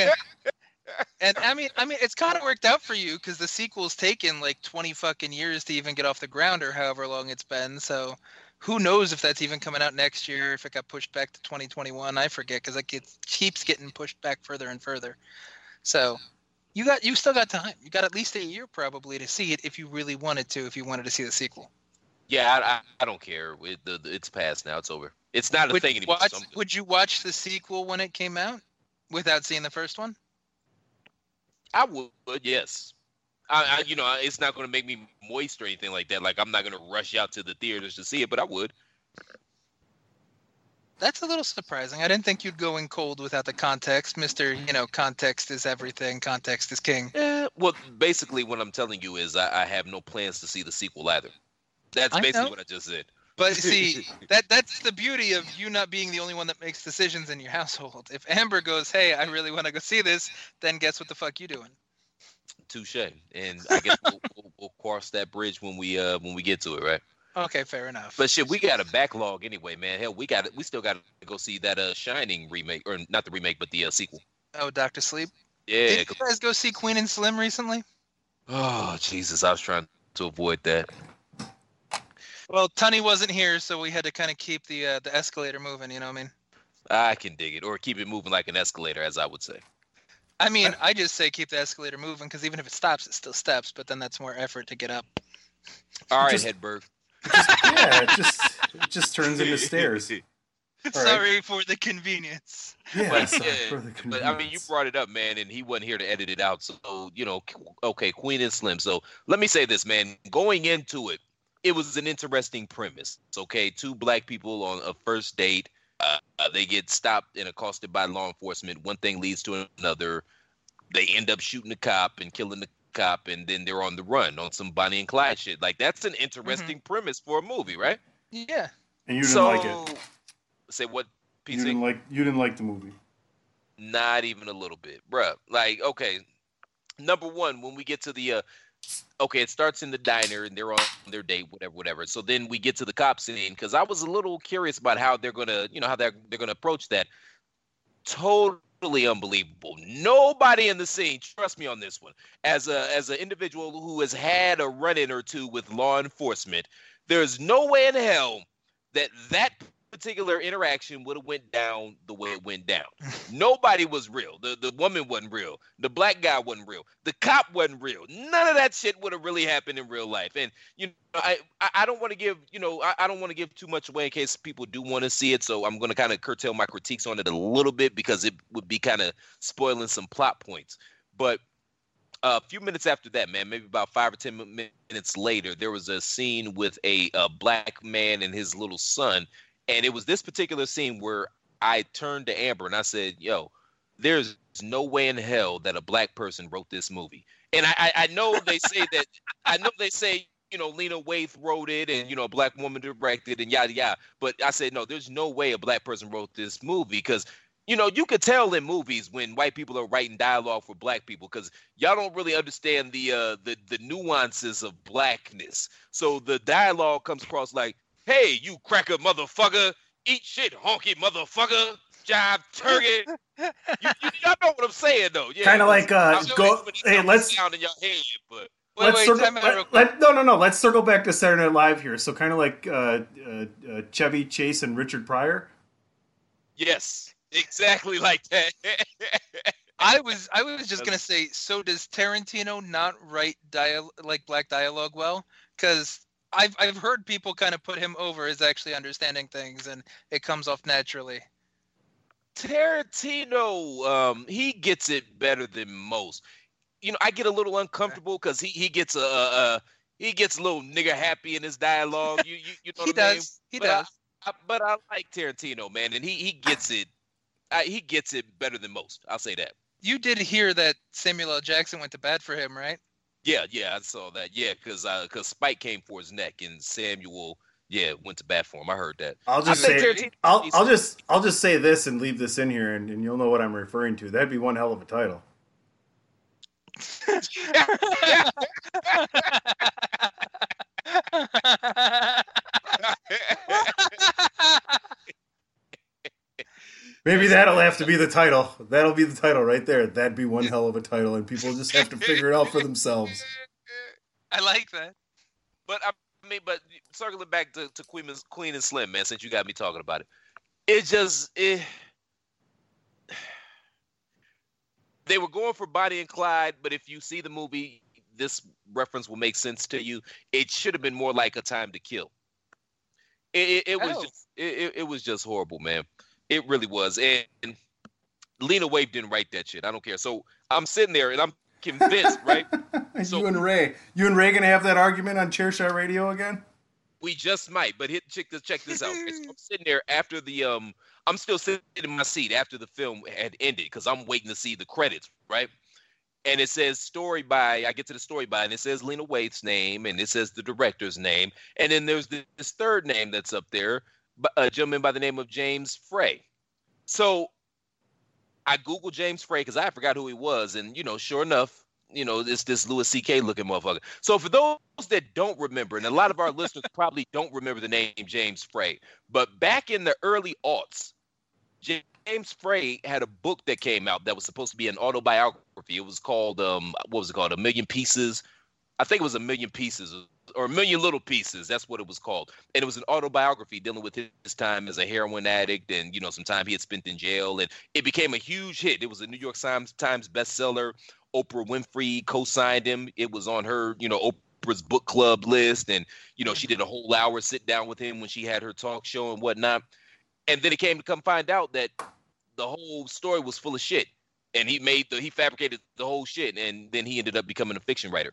And I mean, I mean, it's kind of worked out for you because the sequel's taken like twenty fucking years to even get off the ground, or however long it's been. So who knows if that's even coming out next year, if it got pushed back to twenty twenty-one. I forget because it gets, keeps getting pushed back further and further. So you got, you still got time. You got at least a year probably to see it if you really wanted to, if you wanted to see the sequel. Yeah, I, I, I don't care. It, the, the- it's past now. It's over. It's not a Would thing you, anymore. watch, so I'm good. would you watch the sequel when it came out without seeing the first one? I would, yes. I, I, you know, it's not going to make me moist or anything like that. Like, I'm not going to rush out to the theaters to see it, but I would. That's a little surprising. I didn't think you'd go in cold without the context. Mister, you know, context is everything. Context is king. Eh, well, basically, what I'm telling you is I, I have no plans to see the sequel either. That's I basically know. what I just said. But see, that that's the beauty of you not being the only one that makes decisions in your household. If Amber goes, hey, I really want to go see this, then guess what the fuck you doing? Touche. And I guess we'll, we'll, we'll cross that bridge when we uh when we get to it, right? Okay, fair enough. But shit, we got a backlog anyway, man. Hell, we got we still got to go see that uh Shining remake, or not the remake, but the uh, sequel. Oh, Doctor Sleep. Yeah. Did you guys go see Queen and Slim recently? Oh Jesus, I was trying to avoid that. Well, Tunny wasn't here, so we had to kind of keep the uh, the escalator moving. You know what I mean? I can dig it, or keep it moving like an escalator, as I would say. I mean, I just say keep the escalator moving because even if it stops, it still steps. But then that's more effort to get up. All right, Just- Hedberg. Yeah, it just it just turns into stairs. All right. Sorry for the convenience. Yeah, But, sorry yeah, for the but I mean, you convenience. brought it up, man, and he wasn't here to edit it out. So, you know, okay, Queen and Slim. So let me say this, man. Going into it, it was an interesting premise. Okay, two black people on a first date. Uh, uh, they get stopped and accosted by law enforcement. One thing leads to another. They end up shooting the cop and killing the cop, and then they're on the run on some Bonnie and Clyde shit. Like, that's an interesting premise for a movie, right? Yeah. And you didn't so, like it. Say what? P You C? didn't like you didn't like the movie. Not even a little bit, bruh. Like, okay, number one, when we get to the, uh, okay, it starts in the diner and they're on their date, whatever, whatever. So then we get to the cop scene because I was a little curious about how they're gonna, you know, how they're they're gonna approach that. Totally unbelievable. Nobody in the scene, trust me on this one. As a as an individual who has had a run-in or two with law enforcement, there's no way in hell that that particular interaction would have went down the way it went down. Nobody was real. The the woman wasn't real. The black guy wasn't real. The cop wasn't real. None of that shit would have really happened in real life. And you know, I I, I don't want to give you know I, I don't want to give too much away in case people do want to see it. So I'm going to kind of curtail my critiques on it a little bit because it would be kind of spoiling some plot points. But uh, a few minutes after that, man, maybe about five or ten minutes later, there was a scene with a, a black man and his little son. And it was this particular scene where I turned to Amber and I said, yo, there's no way in hell that a black person wrote this movie. And I, I, I know they say that I know they say, you know, Lena Waithe wrote it and, you know, a black woman directed and yada yada. But I said, no, there's no way a black person wrote this movie because, you know, you could tell in movies when white people are writing dialogue for black people because y'all don't really understand the uh the, the nuances of blackness. So the dialogue comes across like, hey, you cracker motherfucker, eat shit, honky motherfucker. Jive turkey. You, you, y'all know what I'm saying, though. Yeah, kind of like uh, I'm go. Hey, let's sound in your head, but Wait, let's wait, circle. time out real Let, quick. let, no, no, no. Let's circle back to Saturday Night Live here. So kind of like uh, uh, uh, Chevy Chase and Richard Pryor. yes, exactly like that. I was I was just gonna say. So does Tarantino not write dial like black dialogue well? Because I've I've heard people kind of put him over as actually understanding things, and it comes off naturally. Tarantino, um, he gets it better than most. You know, I get a little uncomfortable because he, he gets a, a, a he gets a little nigger happy in his dialogue. You you, you know He what I mean? does. He But does. I, I, but I like Tarantino, man, and he he gets it. I, he gets it better than most. I'll say that. You did hear that Samuel L. Jackson went to bat for him, right? Yeah, yeah, I saw that. Yeah, because because Spike came for his neck and Samuel, yeah, went to bat for him. I heard that. I'll just I think say, Tarantino- I'll, I'll just, I'll just say this and leave this in here, and, and you'll know what I'm referring to. That'd be one hell of a title. Maybe that'll have to be the title. That'll be the title right there. That'd be one hell of a title, and people just have to figure it out for themselves. I like that. But I mean, but circling back to, to Queen, Queen and Slim, man, since you got me talking about it, it just it. They were going for Bonnie and Clyde, but if you see the movie, this reference will make sense to you. It should have been more like A Time to Kill. It, it, it was Oh. just it, it was just horrible, man. It really was. And, and Lena Waithe didn't write that shit. I don't care. So I'm sitting there and I'm convinced, right? So- you and Ray, you and Ray gonna have that argument on Chairshot Radio again? We just might, but hit check this check this out. Okay, so I'm sitting there after the um I'm still sitting in my seat after the film had ended because I'm waiting to see the credits, right? And it says story by I get to the story by and it says Lena Waithe's name and it says the director's name. And then there's this, this third name that's up there, a gentleman by the name of James Frey. So I Googled James Frey because I forgot who he was, and you know, sure enough, you know, this this Louis C K looking motherfucker. So for those that don't remember, and a lot of our listeners probably don't remember the name James Frey, but back in the early aughts, James Frey had a book that came out that was supposed to be an autobiography. It was called um, what was it called? A Million Pieces. I think it was A Million Pieces or A Million Little Pieces. That's what it was called. And it was an autobiography dealing with his time as a heroin addict and, you know, some time he had spent in jail. And it became a huge hit. It was a New York Times Times bestseller. Oprah Winfrey co-signed him. It was on her, you know, Oprah's book club list. And, you know, she did a whole hour sit down with him when she had her talk show and whatnot. And then it came to come find out that the whole story was full of shit. And he made the, he fabricated the whole shit. And then he ended up becoming a fiction writer.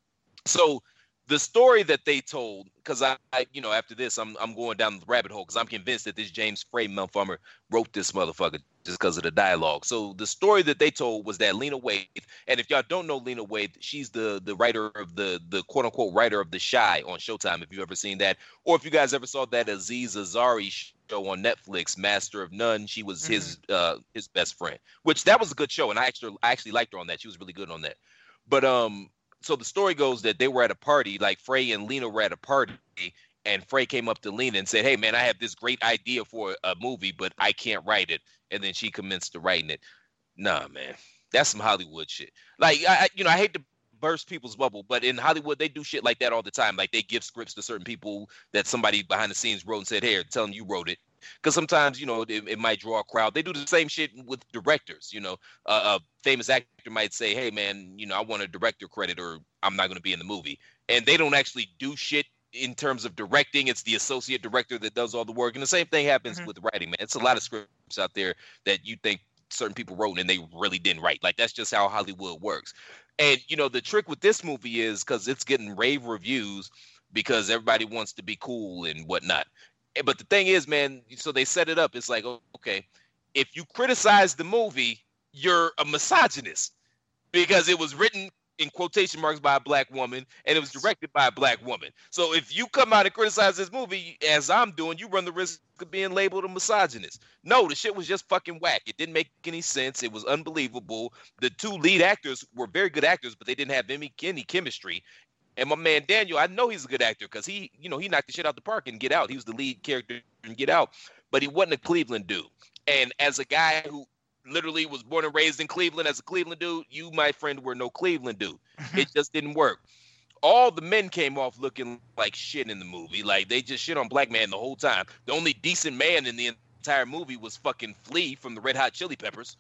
So the story that they told, because I, I, you know, after this, I'm I'm going down the rabbit hole because I'm convinced that this James Frey motherfucker wrote this motherfucker just because of the dialogue. So the story that they told was that Lena Waithe, and if y'all don't know Lena Waithe, she's the the writer of the the quote unquote writer of The Chi on Showtime. If you've ever seen that, or if you guys ever saw that Aziz Ansari show on Netflix, Master of None, she was mm-hmm. his uh his best friend, which that was a good show, and I actually I actually liked her on that. She was really good on that. But um. So the story goes that they were at a party, like Frey and Lena were at a party, and Frey came up to Lena and said, "Hey, man, I have this great idea for a movie, but I can't write it." And then she commenced to writing it. Nah, man, that's some Hollywood shit. Like, I, you know, I hate to burst people's bubble, but in Hollywood, they do shit like that all the time. Like, they give scripts to certain people that somebody behind the scenes wrote and said, "Here, tell them you wrote it." Because sometimes, you know, it, it might draw a crowd. They do the same shit with directors. You know, uh, a famous actor might say, "Hey, man, you know, I want a director credit or I'm not going to be in the movie." And they don't actually do shit in terms of directing. It's the associate director that does all the work. And the same thing happens mm-hmm. with writing, man. It's a lot of scripts out there that you think certain people wrote and they really didn't write. Like, that's just how Hollywood works. And, you know, the trick with this movie is because it's getting rave reviews because everybody wants to be cool and whatnot. But the thing is, man, so they set it up. It's like, okay, if you criticize the movie, you're a misogynist because it was written in quotation marks by a black woman, and it was directed by a black woman. So if you come out and criticize this movie, as I'm doing, you run the risk of being labeled a misogynist. No, the shit was just fucking whack. It didn't make any sense. It was unbelievable. The two lead actors were very good actors, but they didn't have any, any chemistry. And my man Daniel, I know he's a good actor because he, you know, he knocked the shit out the park in Get Out. He was the lead character in Get Out, but he wasn't a Cleveland dude. And as a guy who literally was born and raised in Cleveland as a Cleveland dude, you, my friend, were no Cleveland dude. It just didn't work. All the men came off looking like shit in the movie. Like, they just shit on Black Man the whole time. The only decent man in the entire movie was fucking Flea from the Red Hot Chili Peppers.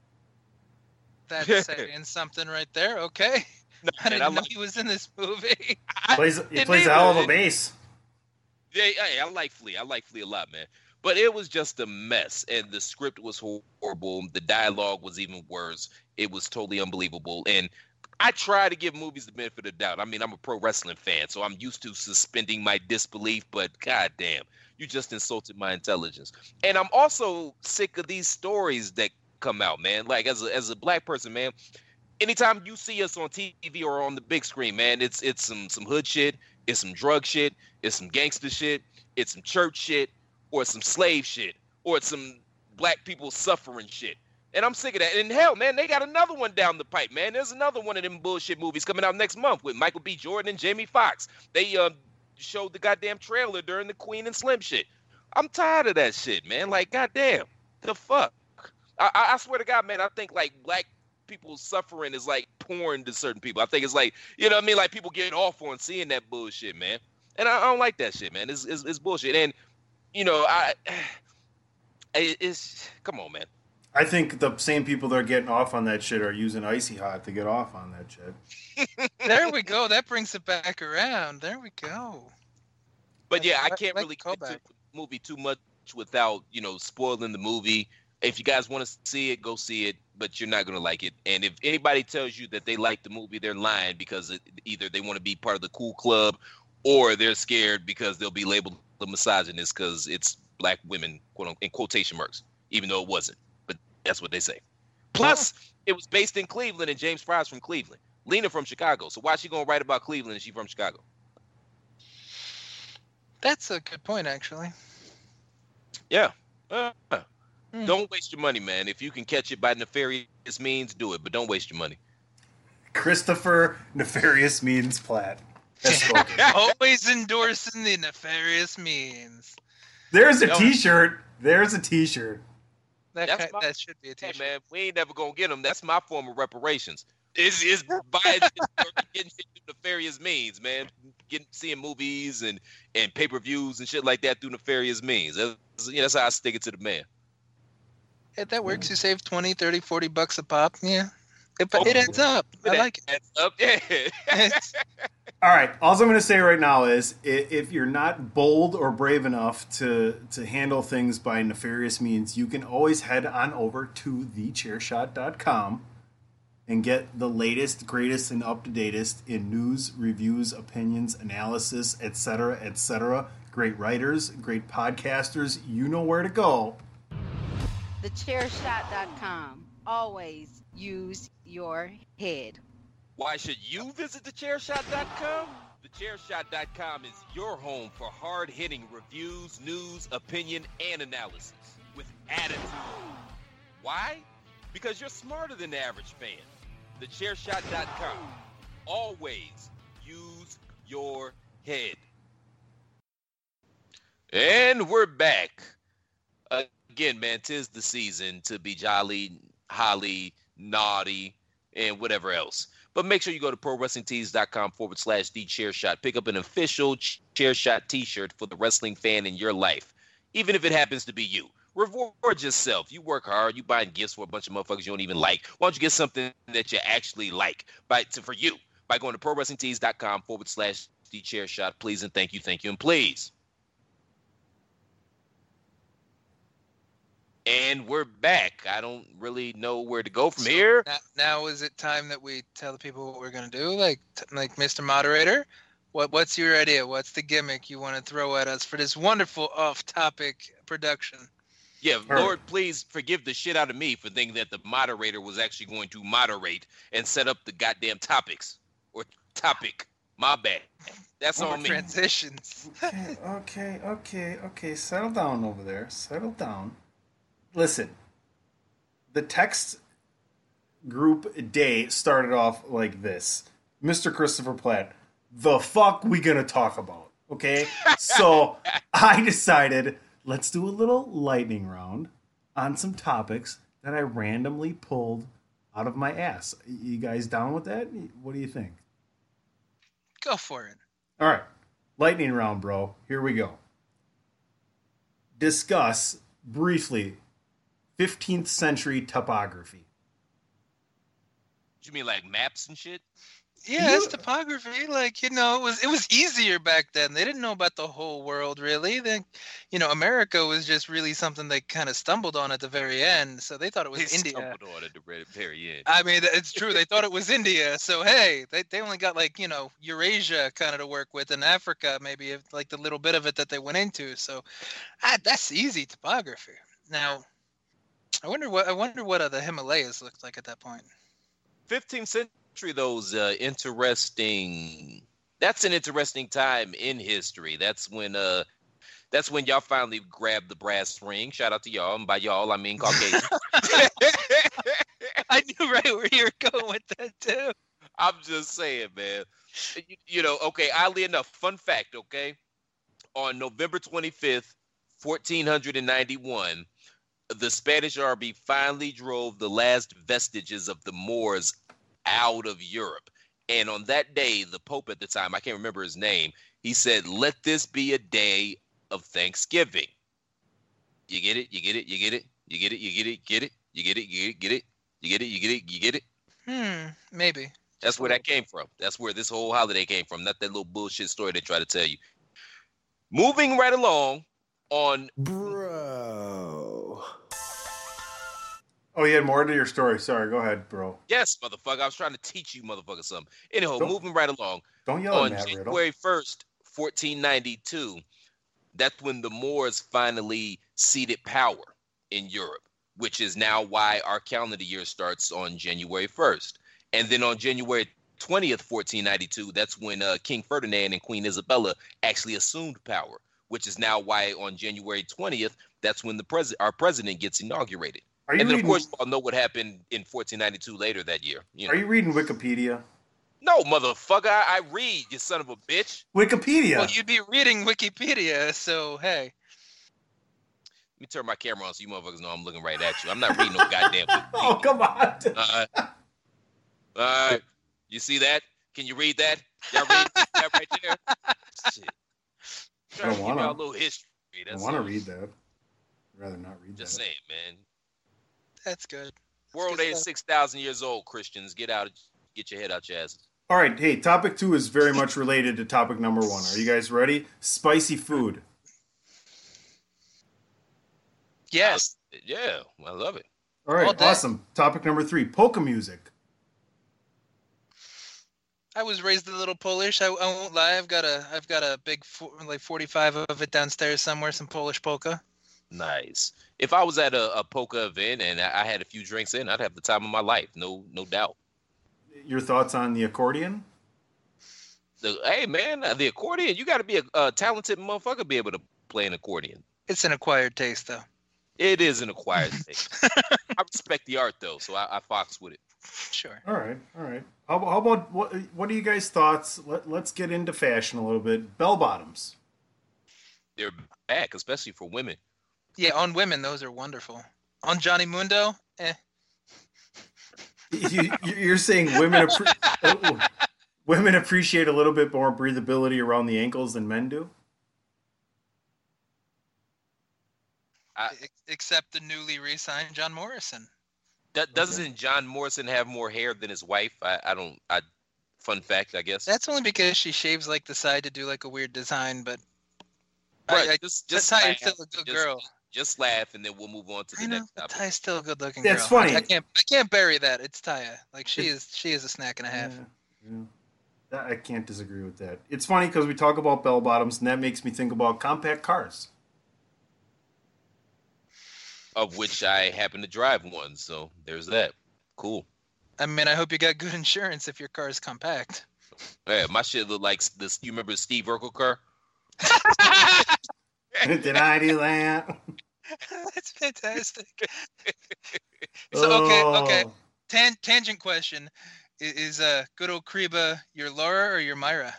That's saying something right there. Okay. No, I didn't man, I know like, he was in this movie. I, Plays, he didn't plays a either. hell of a It- bass. Yeah, I, I like Flea. I like Flea a lot, man. But it was just a mess, and the script was horrible. The dialogue was even worse. It was totally unbelievable. And I try to give movies the benefit of the doubt. I mean, I'm a pro wrestling fan, so I'm used to suspending my disbelief, but goddamn, you just insulted my intelligence. And I'm also sick of these stories that come out, man. Like, as a, as a black person, man, anytime you see us on T V or on the big screen, man, it's it's some some hood shit, it's some drug shit, it's some gangster shit, it's some church shit, or it's some slave shit, or it's some black people suffering shit. And I'm sick of that. And hell, man, they got another one down the pipe, man. There's another one of them bullshit movies coming out next month with Michael B. Jordan and Jamie Foxx. They uh, showed the goddamn trailer during the Queen and Slim shit. I'm tired of that shit, man. Like, goddamn, the fuck. I, I, I swear to God, man, I think like black people's suffering is like porn to certain people. I think it's like, you know what I mean? Like, people getting off on seeing that bullshit, man. And I, I don't like that shit, man. It's, it's, it's bullshit. And, you know, I, it, it's, come on, man. I think the same people that are getting off on that shit are using Icy Hot to get off on that shit. There we go. That brings it back around. There we go. But yeah, I Like- can't like really the get to callback. the movie too much without, you know, spoiling the movie. If you guys want to see it, go see it, but you're not going to like it. And if anybody tells you that they like the movie, they're lying, because it, either they want to be part of the cool club or they're scared because they'll be labeled a misogynist because it's black women, quote unquote, in quotation marks, even though it wasn't. But that's what they say. Plus, it was based in Cleveland, and James Fry's from Cleveland. Lena from Chicago. So why is she going to write about Cleveland and she from Chicago? That's a good point, actually. Yeah. Uh, Hmm. Don't waste your money, man. If you can catch it by nefarious means, do it. But don't waste your money. Christopher Nefarious Means Platt. That's spoken. Always endorsing the nefarious means. There's a No. T-shirt. There's a T-shirt. That That's ki- my- that should be a Hey, t-shirt. man, we ain't never gonna get them. That's my form of reparations. Is is buying getting shit through nefarious means, man. Getting seeing movies and and pay per views and shit like that through nefarious means. That's, you know, that's how I stick it to the man. If that works, you save twenty, thirty, forty bucks a pop. Yeah. It, Oh, it adds up. I like it. That's up, yeah. It's- All right. All I'm going to say right now is, i- if you're not bold or brave enough to to handle things by nefarious means, you can always head on over to the chair shot dot com and get the latest, greatest, and up to datest in news, reviews, opinions, analysis, et cetera, et cetera. Great writers, great podcasters. You know where to go. the chair shot dot com. Always use your head. Why should you visit the chair shot dot com? the chair shot dot com is your home for hard-hitting reviews, news, opinion, and analysis with attitude. Why? Because you're smarter than the average fan. the chair shot dot com. Always use your head. And we're back. Again, man, 'tis the season to be jolly, holly, naughty, and whatever else. But make sure you go to pro wrestling tees dot com forward slash the chair shot. Pick up an official chair shot t-shirt for the wrestling fan in your life, even if it happens to be you. Reward yourself. You work hard. You buying gifts for a bunch of motherfuckers you don't even like. Why don't you get something that you actually like by to, for you by going to pro wrestling tees dot com forward slash the chair shot. Please and thank you, thank you, and please. And we're back. I don't really know where to go from So here. Now, now is it time that we tell the people what we're gonna do? Like, t- like Mister Moderator, what what's your idea? What's the gimmick you want to throw at us for this wonderful off-topic production? Yeah, All Lord, right. please forgive the shit out of me for thinking that the moderator was actually going to moderate and set up the goddamn topics or topic. My bad. That's More on me. transitions. Okay, okay, okay, okay. Settle down over there. Settle down. Listen, the text group day started off like this. Mister Christopher Platt, the fuck we gonna talk about? Okay? So I decided let's do a little lightning round on some topics that I randomly pulled out of my ass. You guys down with that? What do you think? Go for it. All right. Lightning round, bro. Here we go. Discuss briefly fifteenth century topography. You mean like maps and shit? Yeah, it's topography. Like, you know, it was it was easier back then. They didn't know about the whole world really. Then, you know, America was just really something they kind of stumbled on at the very end. So they thought it was They India. stumbled on at the very- very end. I mean, it's true. They thought it was India. So hey, they they only got like, you know, Eurasia kind of to work with, and Africa maybe if, like the little bit of it that they went into. So ah, that's easy topography. Now, I wonder what I wonder what uh, the Himalayas looked like at that point. fifteenth century, those uh, interesting. That's an interesting time in history. That's when uh, that's when y'all finally grabbed the brass ring. Shout out to y'all, and by y'all I mean Caucasian. I knew right where you were going with that too. I'm just saying, man. You, you know, okay. Oddly enough, fun fact. Okay, on November twenty-fifth, fourteen ninety-one, the Spanish army finally drove the last vestiges of the Moors out of Europe. And on that day, the Pope at the time, I can't remember his name, he said, let this be a day of Thanksgiving. You get it? You get it? You get it? You get it? You get it? Get it? You get it? You get it? You get it? You get it? You get it? Hmm, maybe. That's where that came from. That's where this whole holiday came from. Not that little bullshit story they try to tell you. Moving right along on... Bro. Oh, you had more to your story. Sorry, go ahead, bro. Yes, motherfucker. I was trying to teach you motherfucker something. Anyhow, Don't- moving right along. Don't yell On at Matt Riddle. January first, fourteen ninety-two, that's when the Moors finally ceded power in Europe, which is now why our calendar year starts on January first. And then on January twentieth, fourteen ninety-two, that's when uh, King Ferdinand and Queen Isabella actually assumed power, which is now why on January twentieth, that's when the pres- our president gets inaugurated. Are you And then, reading? of course, you all know what happened in fourteen ninety-two later that year. You know. Are you reading Wikipedia? No, motherfucker, I, I read, you son of a bitch. Wikipedia. Well, you'd be reading Wikipedia, so hey. Let me turn my camera on so you motherfuckers know I'm looking right at you. I'm not reading no goddamn Wikipedia. Oh, come on. All right. All right. You see that? Can you read that? Y'all read that right there? Shit. Trying to give wanna. y'all a little history. I That's want to all. read that. I'd rather not read Just that. saying, man. That's good. World good ain't stuff. six thousand years old, Christians. Get out. Get your head out your asses. All right, hey, topic two is very much related to topic number one. Are you guys ready? Spicy food. Yes. Yeah, I love it. All right, All day. awesome. Topic number three, polka music. I was raised a little Polish. I, I won't lie. I've got a I've got a big fo- like forty-five of it downstairs somewhere. Some Polish polka. Nice. If I was at a, a polka event and I I had a few drinks in, I'd have the time of my life. No, no doubt. Your thoughts on the accordion? The, hey man, uh, the accordion. You got to be a, a talented motherfucker to be able to play an accordion. It's an acquired taste, though. It is an acquired thing. I respect the art though, so I, I fox with it. Sure. All right, all right. How, how about what? What are you guys' thoughts? Let, let's get into fashion a little bit. Bell bottoms. They're back, especially for women. Yeah, on women, those are wonderful. On Johnny Mundo, eh. You, you're saying women appre- women appreciate a little bit more breathability around the ankles than men do? I, Ex- Except the newly re-signed John Morrison. that, doesn't John Morrison have more hair than his wife? I, I don't. I fun fact, I guess. That's only because she shaves like the side to do like a weird design, but Right, I, I, just just Ty's laugh. still a good Just- girl. Just laugh, and then we'll move on to the I know, next but topic. Ty's still a good-looking That's girl. funny. I, I can't, I can't bury that. It's Taya. Like she It's- is, she is a snack and a half. Yeah, yeah. That- I can't disagree with that. It's funny because we talk about bell bottoms, and that makes me think about compact cars. of which I happen to drive one. So there's that. Cool. I mean, I hope you got good insurance if your car is compact. Yeah, my shit look like this. You remember the Steve Urkel car? Did I do that? That's fantastic. So okay, okay. Oh. Tan- tangent question: Is, is uh, good old Kreba your Laura or your Myra?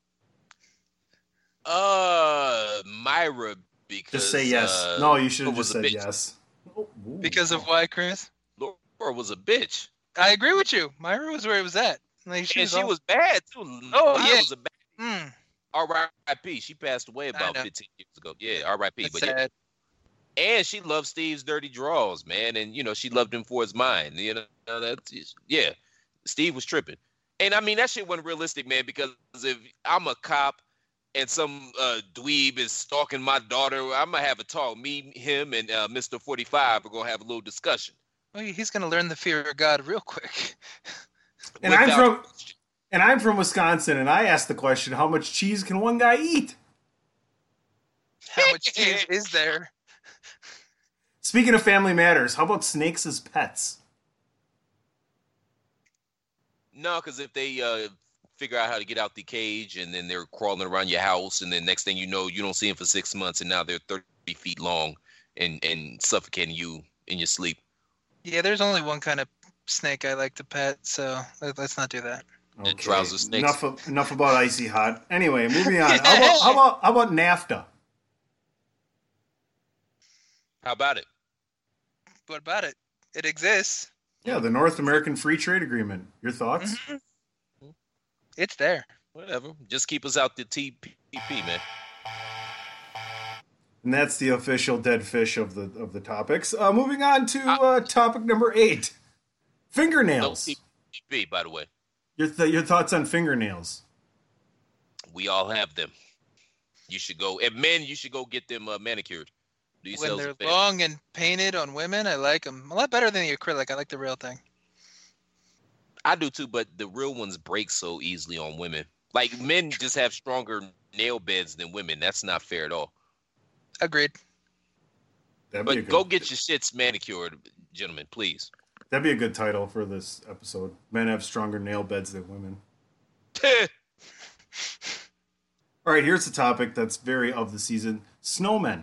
Uh, Myra, because Just say yes. Uh, no, you should have Laura just was a said bitch. yes. Oh, ooh. Because of why, Chris? Laura was a bitch, I agree with you. Myra was where it was at. Like, and she all- was bad too. Oh, Myra yeah. was a bad. Mm, R I P She passed away about know. fifteen years ago. Yeah, R I P that's But yeah, sad. and she loved Steve's dirty draws, man, and you know she loved him for his mind. You know that's yeah. Steve was tripping, and I mean that shit wasn't realistic, man. Because if I'm a cop and some uh, dweeb is stalking my daughter, I'm gonna have a talk. Me, him, and uh, Mister forty-five are gonna have a little discussion. Well, he's gonna learn the fear of God real quick. And I'm Without- from and I'm from Wisconsin, and I asked the question: how much cheese can one guy eat? How much cheese is there? Speaking of Family Matters, how about snakes as pets? No, because if they uh, figure out how to get out the cage and then they're crawling around your house, and then next thing you know, you don't see them for six months, and now they're thirty feet long and and suffocating you in your sleep. Yeah, there's only one kind of snake I like to pet, so let- let's not do that. The trouser snakes. Enough, of, enough about Icy Hot. Anyway, moving on. How about, how about how about NAFTA? How about it? What about it? It exists. Yeah, the North American Free Trade Agreement. Your thoughts? Mm-hmm. It's there. Whatever. Just keep us out the T P P, man. And that's the official dead fish of the of the topics. Uh, moving on to uh, topic number eight: No fingernails. T P P, by the way. Your th- your thoughts on fingernails? We all have them. You should go, and men, you should go get them uh, manicured. Do When yourselves they're a favor. long and painted on women, I like them a lot better than the acrylic. I like the real thing. I do too, but the real ones break so easily on women. Like men just have stronger nail beds than women. That's not fair at all. Agreed. That'd be a But good, go get your shits manicured, gentlemen, please. that'd be a good title for this episode. Men have stronger nail beds than women. All right, here's the topic that's very of the season: snowmen.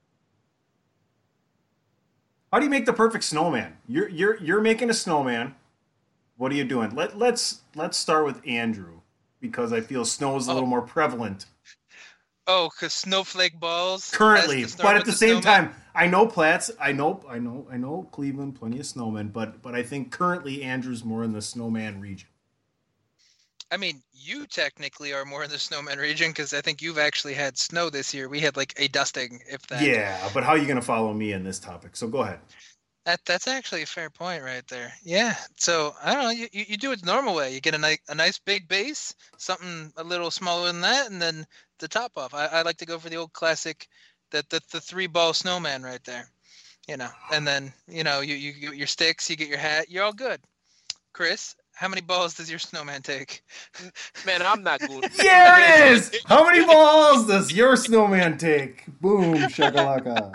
How do you make the perfect snowman? You're you're you're making a snowman. What are you doing? Let let's let's start with Andrew, because I feel snow is a little Oh. more prevalent Oh, because snowflake balls. currently. has to start But with at the same snowman? time, I know Platts, I know I know I know Cleveland, plenty of snowmen, but but I think currently Andrew's more in the snowman region. I mean, you technically are more in the snowman region because I think you've actually had snow this year. We had like a dusting, if that. Yeah, but how are you going to follow me in this topic? So go ahead. That that's actually a fair point right there. Yeah. So I don't know. You, you, you do it the normal way. You get a nice a nice big base, something a little smaller than that, and then the top off. I, I like to go for the old classic, that the, the three ball snowman right there. You know, and then you know you, you get your sticks, you get your hat, you're all good. Chris, how many balls does your snowman take? Man, I'm not going. There it is. How many balls does your snowman take? Boom, shakalaka.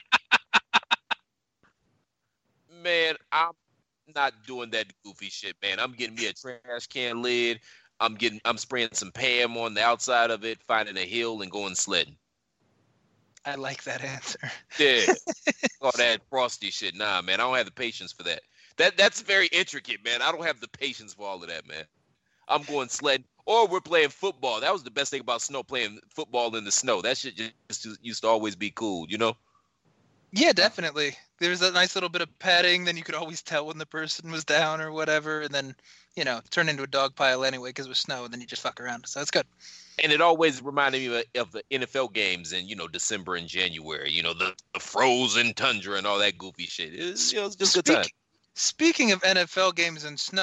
Man, I'm not doing that goofy shit, man. I'm getting me a trash can lid. I'm getting, I'm spraying some Pam on the outside of it, finding a hill and going sledding. I like that answer. Yeah, all that frosty shit. Nah, man, I don't have the patience for that. That that's very intricate, man. I don't have the patience for all of that, man. I'm going sledding, or we're playing football. That was the best thing about snow, playing football in the snow. That shit just used to always be cool, you know. Yeah, definitely. There's a nice little bit of padding. Then you could always tell when the person was down or whatever, and then you know turn into a dog pile anyway because it was snow. And then you just fuck around. So it's good. And it always reminded me of, of the N F L games in, you know, December and January. You know, the, the frozen tundra and all that goofy shit. It was, you know, it's just a good time. Speaking of N F L games and snow,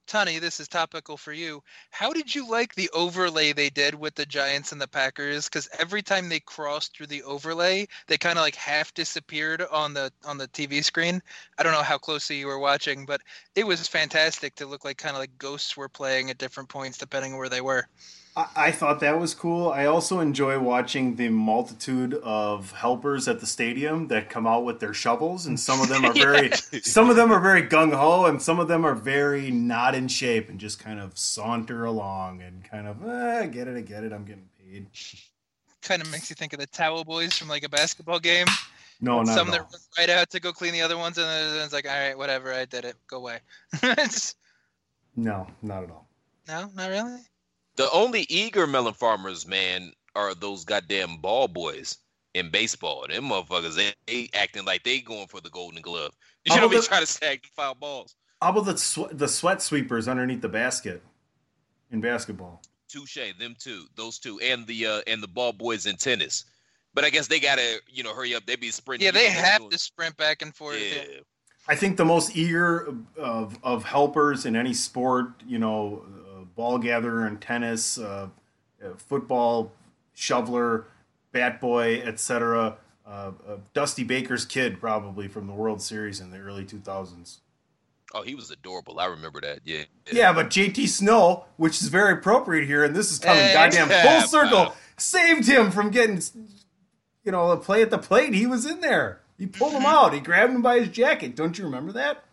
Tony, this is topical for you. How did you like the overlay they did with the Giants and the Packers? Because every time they crossed through the overlay, they kind of like half disappeared on the on the T V screen. I don't know how closely you were watching, but it was fantastic to look like kind of like ghosts were playing at different points depending on where they were. I, I thought that was cool. I also enjoy watching the multitude of helpers at the stadium that come out with their shovels, and some of them are very, some of them are very gung ho, and some of them are very not in shape and just kind of saunter along and kind of, eh, I get it, I get it, I'm getting paid. Kind of makes you think of the Towel Boys from like a basketball game. No, not Some at that all. run right out to go clean the other ones, and then it's like, all right, whatever, I did it, go away. It's- No, not at all. no, not really. The only eager melon farmers, man, are those goddamn ball boys in baseball. Them motherfuckers, they, they acting like they going for the Golden Glove. You How know what I mean? about the- Trying to stack the foul balls. How about the sw- the sweat sweepers underneath the basket in basketball? Touche, them two, those two, and the uh, and the ball boys in tennis. But I guess they gotta, you know, hurry up. They be sprinting. Yeah, you they know, have doing- to sprint back and forth. Yeah. I think the most eager of, of helpers in any sport, you know, uh, ball gatherer in tennis, uh, uh, football, shoveler, bat boy, et cetera. Uh, uh, Dusty Baker's kid, probably from the World Series in the early two thousands. Oh, he was adorable. I remember that. Yeah. Yeah, but J T Snow, which is very appropriate here, and this is coming Hey. goddamn Yeah, full circle, wow. saved him from getting, you know, a play at the plate. He was in there. He pulled him out. He grabbed him by his jacket. Don't you remember that?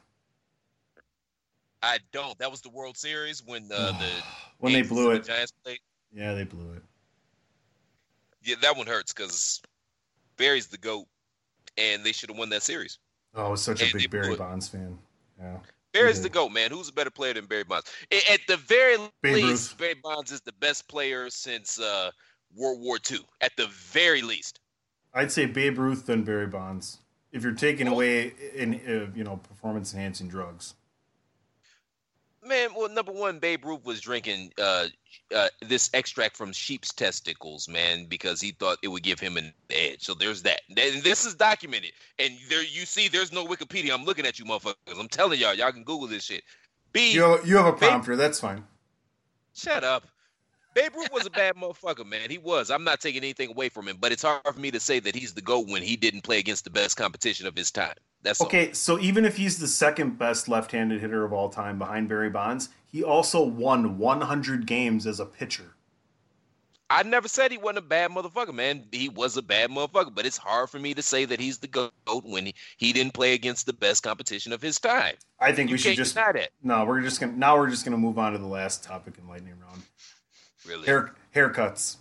I don't. That was the World Series when uh, the When they Yankees blew and it. the Giants played. Yeah, they blew it. Yeah, that one hurts because Barry's the GOAT, and they should have won that series. Oh, I was such a And they big Barry blew it. Bonds fan. Yeah. Barry's Yeah. the GOAT, man. Who's a better player than Barry Bonds? A- At the very Babe least, Ruth. Barry Bonds is the best player since uh, World War Two. At the very least. I'd say Babe Ruth than Barry Bonds. If you're taking Oh. away in uh, you know performance enhancing drugs. Man, well, number one, Babe Ruth was drinking uh, uh, this extract from sheep's testicles, man, because he thought it would give him an edge. So there's that. And this is documented. And there, you see, there's no Wikipedia. I'm looking at you, motherfuckers. I'm telling y'all, y'all can Google this shit. B, You have, you have a prompter. That's fine. shut up. Babe Ruth was a bad motherfucker, man. He was. I'm not taking anything away from him, but it's hard for me to say that he's the GOAT when he didn't play against the best competition of his time. That's all. Okay, so even if he's the second best left-handed hitter of all time behind Barry Bonds, he also won one hundred games as a pitcher. I never said he wasn't a bad motherfucker, man. He was a bad motherfucker, but it's hard for me to say that he's the GOAT when he, he didn't play against the best competition of his time. I think You we should can't just deny that. no. We're just gonna now we're just gonna move on to the last topic in lightning round. Really? Hair haircuts.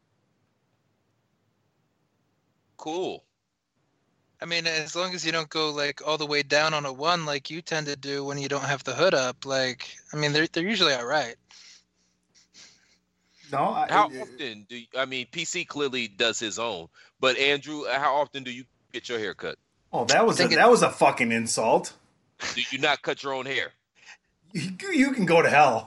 Cool. I mean, as long as you don't go like all the way down on a one like you tend to do when you don't have the hood up, like I mean, they're they're usually all right. No, I, How I- often do you, I mean, P C clearly does his own, but Andrew, how often do you get your hair cut? oh, that was a, Think it- that was a fucking insult. Do you not cut your own hair? You, you can go to hell.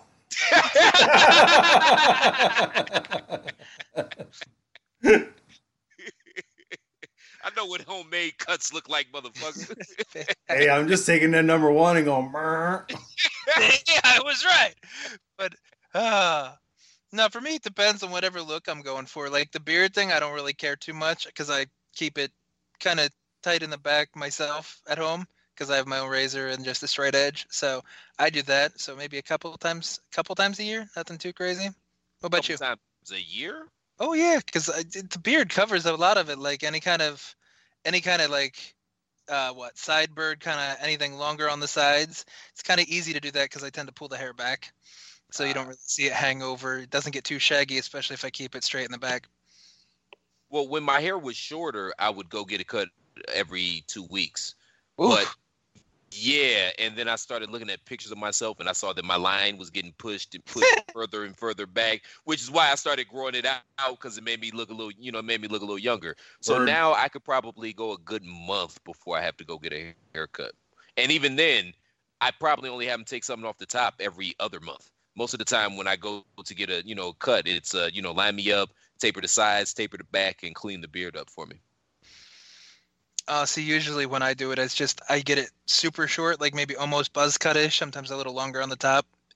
I know what homemade cuts look like, motherfucker. Hey, I'm just taking that number one and going. "Brr." Yeah, I was right. But uh no, for me it depends on whatever look I'm going for. Like the beard thing, I don't really care too much because I keep it kind of tight in the back myself at home because I have my own razor and just a straight edge. So I do that. So maybe a couple times, couple times a year, nothing too crazy. What about you? Couple times a year? Oh yeah, because the beard covers a lot of it. Like any kind of, any kind of like, uh, what sidebird kind of anything longer on the sides. It's kind of easy to do that because I tend to pull the hair back, so you don't really see it hang over. It doesn't get too shaggy, especially if I keep it straight in the back. Well, when my hair was shorter, I would go get a cut every two weeks. Oof. But yeah, and then I started looking at pictures of myself, and I saw that my line was getting pushed and pushed further and further back, which is why I started growing it out because it made me look a little, you know, it made me look a little younger. So Word. now I could probably go a good month before I have to go get a haircut, and even then, I probably only have them take something off the top every other month. Most of the time, when I go to get a, you know, cut, it's uh, you know, line me up, taper the sides, taper the back, and clean the beard up for me. Uh, see, usually when I do it, it's just I get it super short, like maybe almost buzz cut-ish, sometimes a little longer on the top,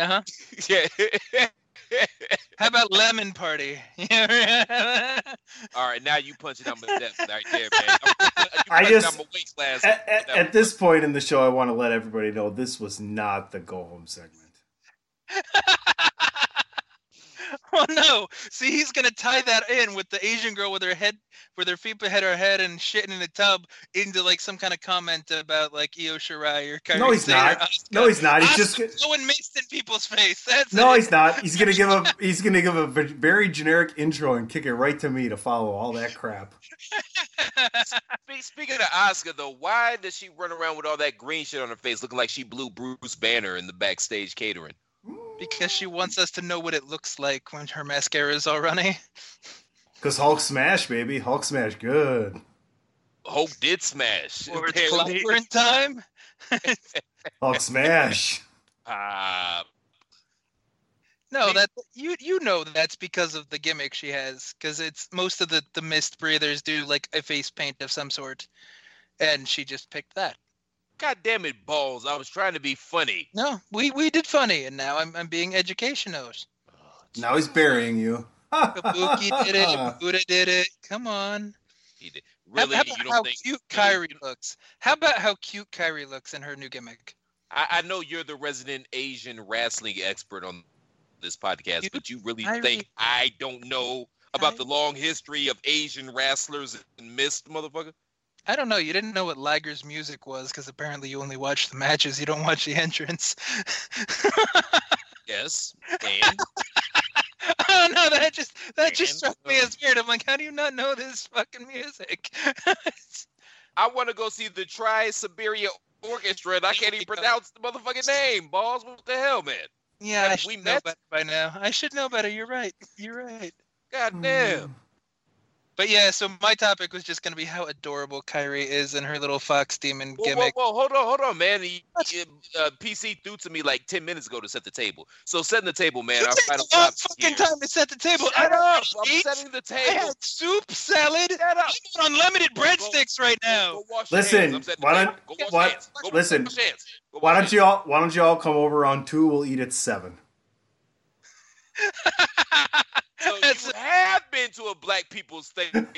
Uh huh. Yeah. How about Lemon Party? All right, now you punching out my depth right there, man. You I punching just- out my weight class. At, at, at this point in the show, I want to let everybody know this was not the go home segment. Oh no! See, he's gonna tie that in with the Asian girl with her head, with her feet behind her head and shitting in a tub into like some kind of comment about like Io Shirai or Kairi No, he's Sane or not. Asuka. No, he's not. He's Asuka's just throwing mist in people's face. That's no, it. he's not. He's gonna give a he's gonna give a v- very generic intro and kick it right to me to follow all that crap. Spe- Speaking of Asuka, though, why does she run around with all that green shit on her face, looking like she blew Bruce Banner in the backstage catering? Because she wants us to know what it looks like when her mascara is all runny. Cause Hulk smash, baby, Hulk smash, good. Hope did smash. Or it's apparently. clobbering time. Hulk smash. Ah, No, that you you know that's because of the gimmick she has. Because it's most of the the mist breathers do like a face paint of some sort, and she just picked that. God damn it, balls! I was trying to be funny. No, we we did funny, and now I'm I'm being educational. Now he's burying you. Kabuki did it. Buddha did it. Come on. He did. How- Really, how you about don't how think? cute really, Kyrie you- looks? How about how cute Kyrie looks in her new gimmick? I, I know you're the resident Asian wrestling expert on this podcast, Cute but you really Kyrie. think I don't know about the long history of Asian wrestlers and Mist, motherfucker? I don't know. You didn't know what Liger's music was because apparently you only watch the matches. You don't watch the entrance. Yes, and I don't know. That just that just And, struck me uh, as weird. I'm like, how do you not know this fucking music? I want to go see the Tri-Siberia Orchestra, and I can't even pronounce the motherfucking name. Balls, what the hell, man? yeah, I Have should we know met? better by now. I should know better. You're right. You're right. God damn. But yeah, so my topic was just going to be how adorable Kyrie is and her little fox demon Whoa, whoa, gimmick. whoa, hold on, hold on, man. He, he, uh, P C threw to me like ten minutes ago to set the table. So setting the table, man. You Our take final a long thoughts fucking here. time to set the table. I Shut don't up! I'm eat. setting the I table. had soup, salad. Shut up! I'm on unlimited Go- go- breadsticks right now. Go, go wash your Listen, hands. I'm setting the why table. don't- Go wash why- your hands. Go listen, wash your hands. Go Why wash don't you all Why don't you all come over on two? We'll eat at seven. So That's- you have been to a Black People's Thanksgiving.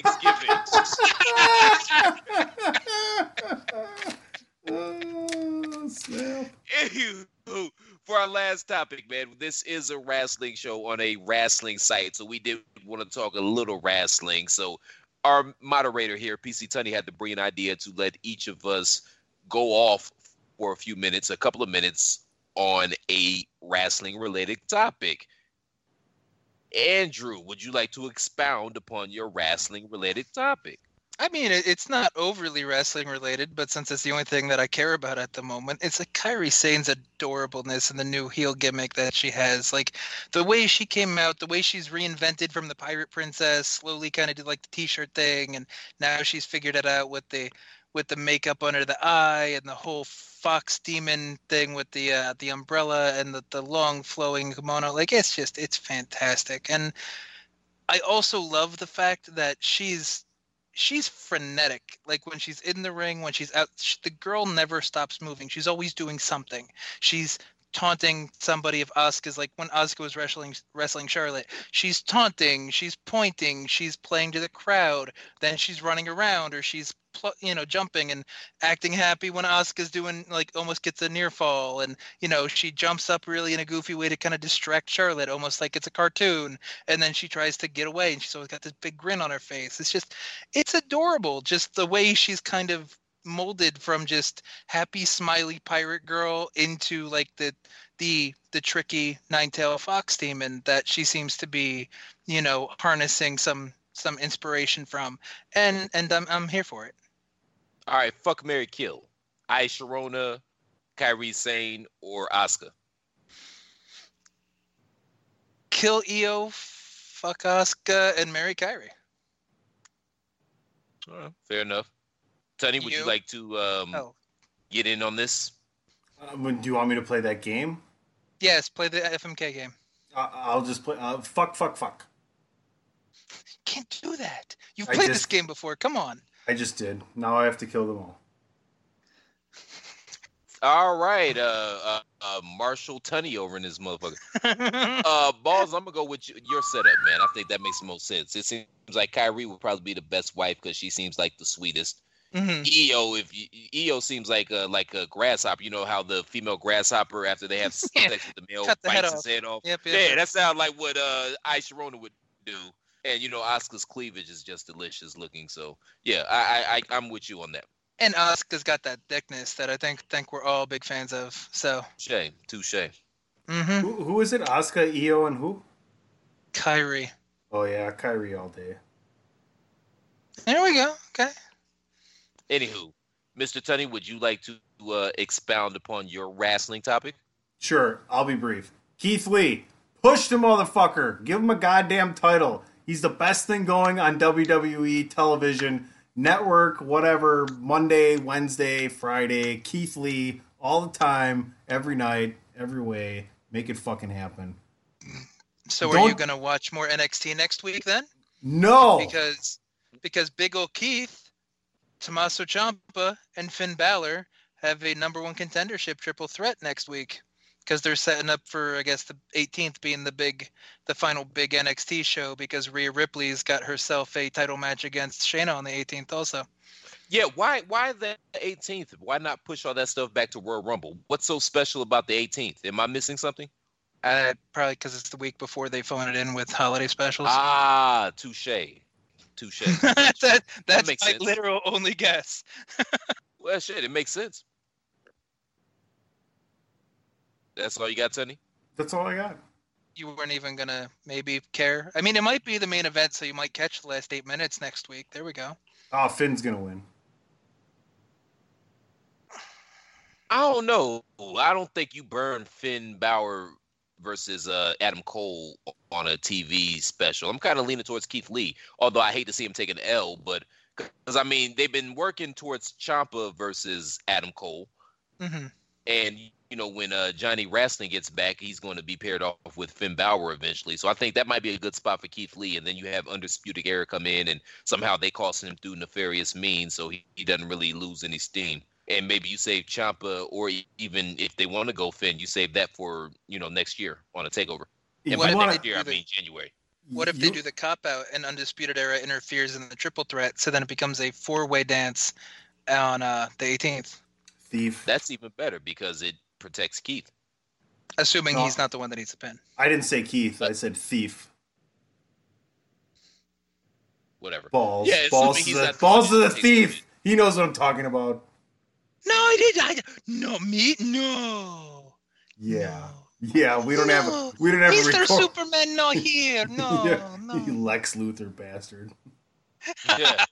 Oh, snap. Anywho, for our last topic, man, this is a wrestling show on a wrestling site, so we did want to talk a little wrestling. So our moderator here, P C Tunney, had the brilliant idea to let each of us go off for a few minutes, a couple of minutes, on a wrestling-related topic. Andrew, would you like to expound upon your wrestling-related topic? I mean, it, it's not overly wrestling related, but since it's the only thing that I care about at the moment, it's like Kairi Sane's adorableness and the new heel gimmick that she has. Like the way she came out, the way she's reinvented from the Pirate Princess, slowly kind of did like the T-shirt thing, and now she's figured it out with the with the makeup under the eye and the whole fox demon thing with the uh, the umbrella and the, the long flowing kimono. Like it's just it's fantastic, and I also love the fact that she's. She's frenetic. Like when she's in the ring, when she's out, she, the girl never stops moving. She's always doing something. She's taunting somebody if Asuka's like when Asuka was wrestling wrestling Charlotte. She's taunting. She's pointing. She's playing to the crowd. Then she's running around or she's pl- you know jumping and acting happy when Asuka's doing like almost gets a near fall. And you know she jumps up really in a goofy way to kind of distract Charlotte, almost like it's a cartoon. And then she tries to get away, and she's always got this big grin on her face. It's just it's adorable, just the way she's kind of molded from just happy smiley pirate girl into like the the the tricky nine-tailed fox demon that she seems to be, you know, harnessing some some inspiration from, and and I'm I'm here for it. All right, fuck, marry, kill. Ai Sharona, Kairi Sane, or Asuka. Kill Io, fuck Asuka, and marry Kairi. All right, fair enough. Tony, would you, You? like to um, Oh get in on this? Um, do you want me to play that game? yes, play the F M K game. Uh, I'll just play. Uh, fuck, fuck, fuck. Can't do that. You've I played just- this game before. Come on. I just did. Now I have to kill them all. All right, uh, uh, uh, Marshall Tunney over in this motherfucker. uh, Balls, I'm gonna go with you, your setup, man. I think that makes the most sense. It seems like Kyrie would probably be the best wife because she seems like the sweetest. Mhm. E O, if you, E O seems like a, like a grasshopper. You know how the female grasshopper, after they have Yeah. sex with the male, Cut the head bites off. his head off. Yep, yep, Yeah, yep. that sounds like what uh, Aisha Rona would do. And you know, Oscar's cleavage is just delicious looking. So yeah, I, I, I I'm with you on that. And Asuka's got that thickness that I think think we're all big fans of. So, Touche, touche. hmm Who, who is it? Asuka, Io, and who? Kyrie. Oh yeah, Kyrie all day. There we go. Okay. Anywho, Mister Tunney, would you like to uh, expound upon your wrestling topic? Sure, I'll be brief. Keith Lee, push the motherfucker. Give him a goddamn title. He's the best thing going on W W E television, network, whatever, Monday, Wednesday, Friday. Keith Lee, all the time, every night, every way. Make it fucking happen. So, are Don't- you gonna watch more N X T next week then? No! Because because Big Ol' Keith, Tommaso Ciampa, and Finn Balor have a number one contendership triple threat next week. Because they're setting up for, I guess, the eighteenth being the big, the final big N X T show. Because Rhea Ripley's got herself a title match against Shayna on the eighteenth also. Yeah, why why the eighteenth? Why not push all that stuff back to Royal Rumble? What's so special about the eighteenth? Am I missing something? Uh, probably because it's the week before they phone it in with holiday specials. Ah, touche, touche. that, that's makes my sense. literal only guess. Well, shit, it makes sense. That's all you got, Tony? That's all I got. You weren't even gonna maybe care. I mean, it might be the main event, so you might catch the last eight minutes next week. There we go. Oh, Finn's gonna win. I don't know. I don't think you burn Finn Balor versus uh, Adam Cole on a T V special. I'm kind of leaning towards Keith Lee, although I hate to see him take an L. But because I mean, they've been working towards Ciampa versus Adam Cole, hmm and you know when uh, Johnny Wrestling gets back, he's going to be paired off with Finn Balor eventually. So I think that might be a good spot for Keith Lee. And then you have Undisputed Era come in, and somehow they cost him through nefarious means, so he, he doesn't really lose any steam. And maybe you save Ciampa, or even if they want to go Finn, you save that for you know next year on a takeover. And What by if next they year, do I the- mean January. What if they do the cop out and Undisputed Era interferes in the triple threat, so then it becomes a four way dance on uh, the eighteenth, Thief? That's even better because it protects Keith. assuming No. he's not the one that needs the pin. I didn't say Keith. I said thief. Whatever. Balls. Yeah, assuming balls he's to the, not the balls one to the that takes the thief. He knows what I'm talking about. No, I did. I no me. No. Yeah. Yeah, we don't have No. we don't have a Mister record. Superman, not here. No, yeah, no. you Lex Luthor bastard. Yeah.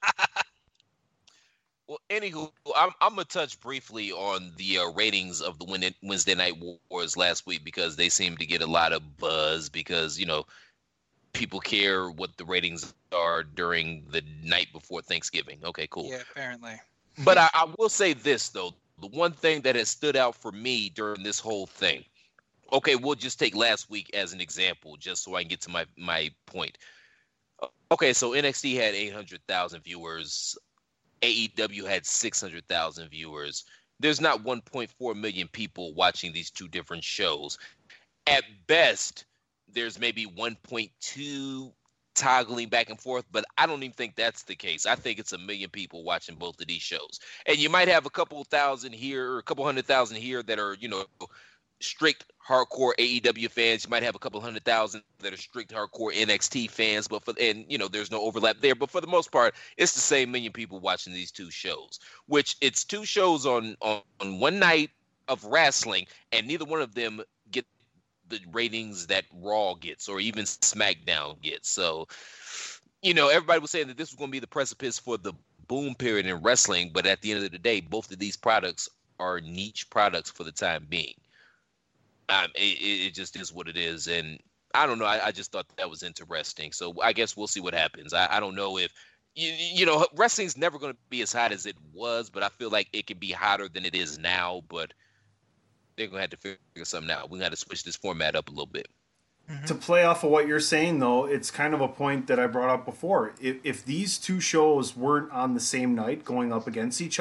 Well, anywho, I'm I'm gonna touch briefly on the uh, ratings of the Wed- Wednesday Night Wars last week because they seem to get a lot of buzz because you know people care what the ratings are during the night before Thanksgiving. Okay, cool. Yeah, apparently. But I, I will say this though, the one thing that has stood out for me during this whole thing. Okay, we'll just take last week as an example, just so I can get to my my point. Okay, so N X T had eight hundred thousand viewers. A E W had six hundred thousand viewers. There's not one point four million people watching these two different shows. At best, there's maybe one point two toggling back and forth, but I don't even think that's the case. I think it's a million people watching both of these shows. And you might have a couple thousand here or a couple hundred thousand here that are, you know, strict hardcore A E W fans. You might have a couple hundred thousand that are strict hardcore N X T fans, but for and you know there's no overlap there. But for the most part, it's the same million people watching these two shows. Which it's two shows on on, on one night of wrestling, and neither one of them get the ratings that Raw gets or even SmackDown gets. So you know everybody was saying that this was going to be the precipice for the boom period in wrestling, but at the end of the day, both of these products are niche products for the time being. Um, it, it just is what it is, and I don't know. I, I just thought that was interesting. So I guess we'll see what happens. I, I don't know if you, you know wrestling's never going to be as hot as it was, but I feel like it can be hotter than it is now. But they're going to have to figure something out. We got to switch this format up a little bit. Mm-hmm. To play off of what you're saying, though, it's kind of a point that I brought up before. If, if these two shows weren't on the same night going up against each other,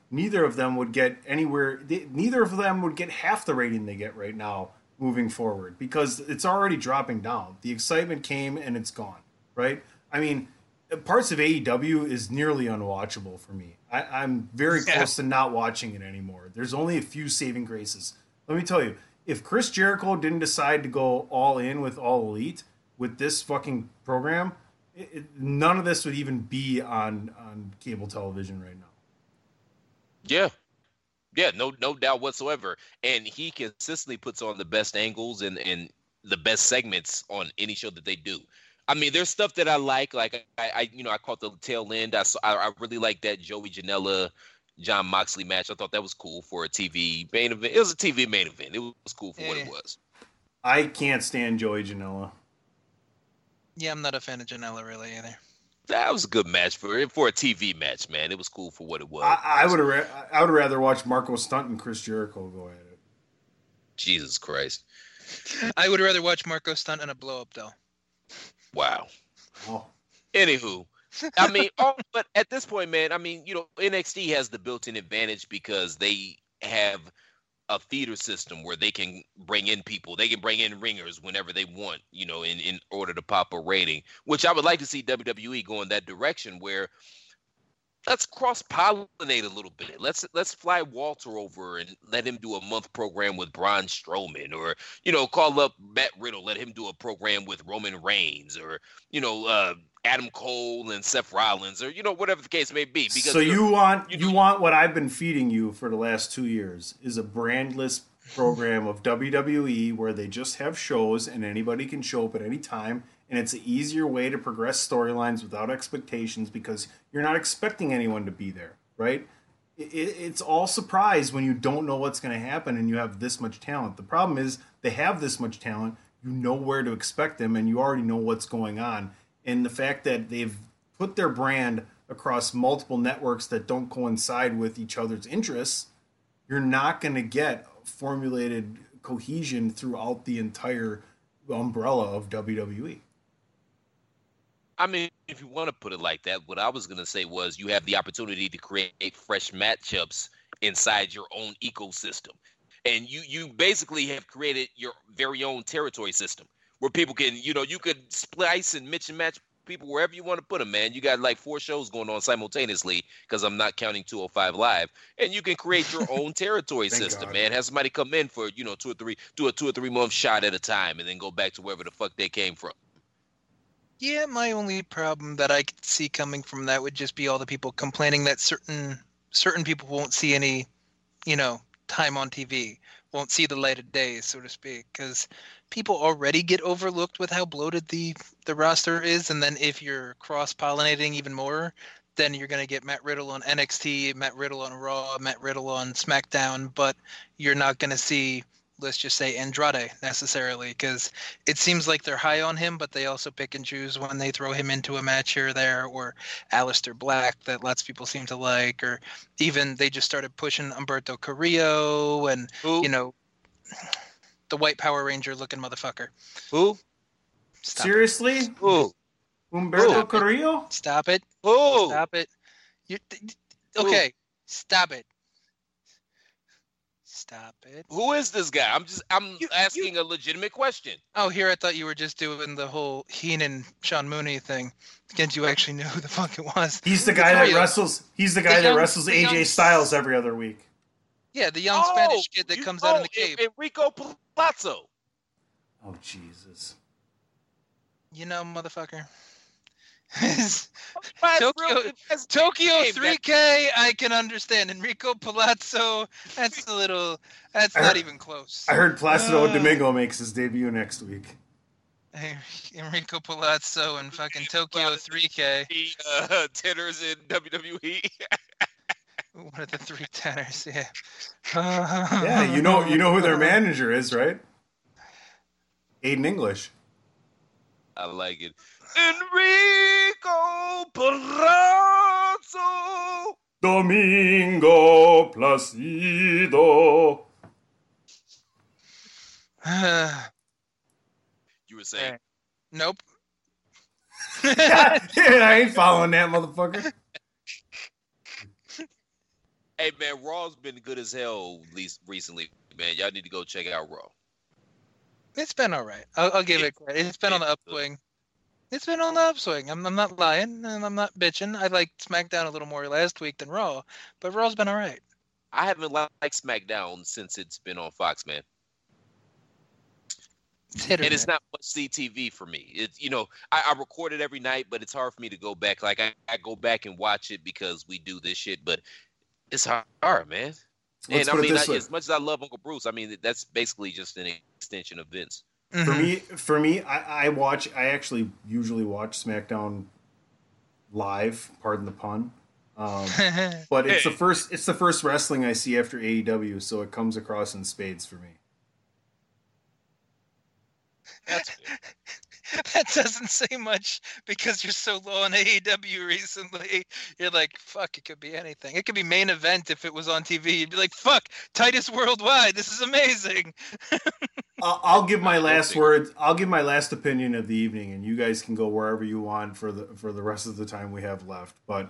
neither of them would get anywhere. They, neither of them would get half the rating they get right now moving forward because it's already dropping down. The excitement came and it's gone, right? I mean, parts of A E W is nearly unwatchable for me. I, I'm very Yeah. close to not watching it anymore. There's only a few saving graces. Let me tell you, if Chris Jericho didn't decide to go all in with All Elite with this fucking program, it, it, none of this would even be on, on cable television right now. Yeah. Yeah, no no doubt whatsoever. And he consistently puts on the best angles and, and the best segments on any show that they do. I mean, there's stuff that I like. Like, I, I you know, I caught the tail end. I, saw, I, I really like that Joey Janela, John Moxley match. I thought that was cool for a T V main event. It was a T V main event. It was cool for what it Eh. was. I can't stand Joey Janela. Yeah, I'm not a fan of Janela really either. That was a good match for for a T V match, man. It was cool for what it was. I, I would ra- I would rather watch Marco Stunt and Chris Jericho go at it. Jesus Christ. I would rather watch Marco stunt in a blow up though. Wow. Oh. Anywho, I mean, oh, but at this point, man, I mean, you know, N X T has the built-in advantage because they have a feeder system where they can bring in people. They can bring in ringers whenever they want, you know, in, in order to pop a rating, which I would like to see W W E go in that direction where let's cross-pollinate a little bit. Let's let's fly Walter over and let him do a month program with Braun Strowman, or, you know, call up Matt Riddle, let him do a program with Roman Reigns, or, you know, uh, Adam Cole and Seth Rollins, or, you know, whatever the case may be. Because So you want you you, do- want what I've been feeding you for the last two years is a brandless program of W W E where they just have shows and anybody can show up at any time, and it's an easier way to progress storylines without expectations because you're not expecting anyone to be there, right? It, it, it's all surprise when you don't know what's going to happen and you have this much talent. The problem is they have this much talent, you know where to expect them, and you already know what's going on. And the fact that they've put their brand across multiple networks that don't coincide with each other's interests, you're not going to get formulated cohesion throughout the entire umbrella of W W E. I mean, if you want to put it like that, what I was going to say was you have the opportunity to create fresh matchups inside your own ecosystem. And you, you basically have created your very own territory system where people can, you know, you could splice and mix and match people wherever you want to put them, man. You got like four shows going on simultaneously because I'm not counting two oh five Live. And you can create your own territory Thank system, God. man. Have somebody come in for, you know, two or three, do a two or three month shot at a time and then go back to wherever the fuck they came from. Yeah, my only problem that I could see coming from that would just be all the people complaining that certain certain people won't see any, you know, time on T V, won't see the light of day, so to speak, because people already get overlooked with how bloated the the roster is, and then if you're cross-pollinating even more, then you're going to get Matt Riddle on N X T, Matt Riddle on Raw, Matt Riddle on SmackDown, but you're not going to see, let's just say, Andrade necessarily, because it seems like they're high on him, but they also pick and choose when they throw him into a match here or there, or Aleister Black that lots of people seem to like, or even they just started pushing Humberto Carrillo and, Who? you know, the white Power Ranger looking motherfucker. Who? Stop Seriously? Who? Humberto Who? Carrillo? it. Stop it. Who? Stop it. You, okay, stop it. Stop it. Who is this guy? I'm just I'm You- asking a legitimate question. Oh, here I thought you were just doing the whole Heenan Sean Mooney thing. Didn't you actually know who the fuck it was? He's the guy that Carrillo. wrestles. He's the guy The that young- wrestles the A J young- Styles every other week. Yeah, the young Spanish kid that you- comes out in the oh, cave. Enrico Palazzo. Oh Jesus! You know, motherfucker. That's Tokyo- real- that's- Tokyo Hey, three K, I can understand. Enrico Palazzo, that's a little, that's I not heard- even close. I heard Placido Uh. Domingo makes his debut next week. Enrico Palazzo and fucking Tokyo three K. The uh, tenors in W W E. One of the three tenors, yeah. Yeah, you know, you know who their manager is, right? Aiden English. I like it. Enrico Palazzo. Domingo Placido. You were saying. Nope. I ain't following that motherfucker. Hey man, Raw's been good as hell least recently, man. Y'all need to go check out Raw. It's been all right. I'll, I'll give it credit. It's been on the upswing. It's been on the upswing. I'm, I'm not lying, and I'm not bitching. I liked SmackDown a little more last week than Raw, but Raw's been all right. I haven't liked SmackDown since it's been on Fox, man. It's hit or And it's miss. not much C T V for me. It's you know, I, I record it every night, but it's hard for me to go back. Like I, I go back and watch it because we do this shit, but it's hard, man. Let's and I put it mean, this I, way. as much as I love Uncle Bruce, I mean that's basically just an extension of Vince. For Mhm. me, for me, I, I watch. I actually usually watch SmackDown live. Pardon the pun. Um, but it's the first. It's the first wrestling I see after A E W, so it comes across in spades for me. That's fair. That doesn't say much because you're so low on A E W recently. You're like, fuck, it could be anything. It could be main event if it was on T V. You'd be like, fuck, Titus Worldwide. This is amazing. I'll, I'll give my last think- word. I'll give my last opinion of the evening, and you guys can go wherever you want for the for the rest of the time we have left. But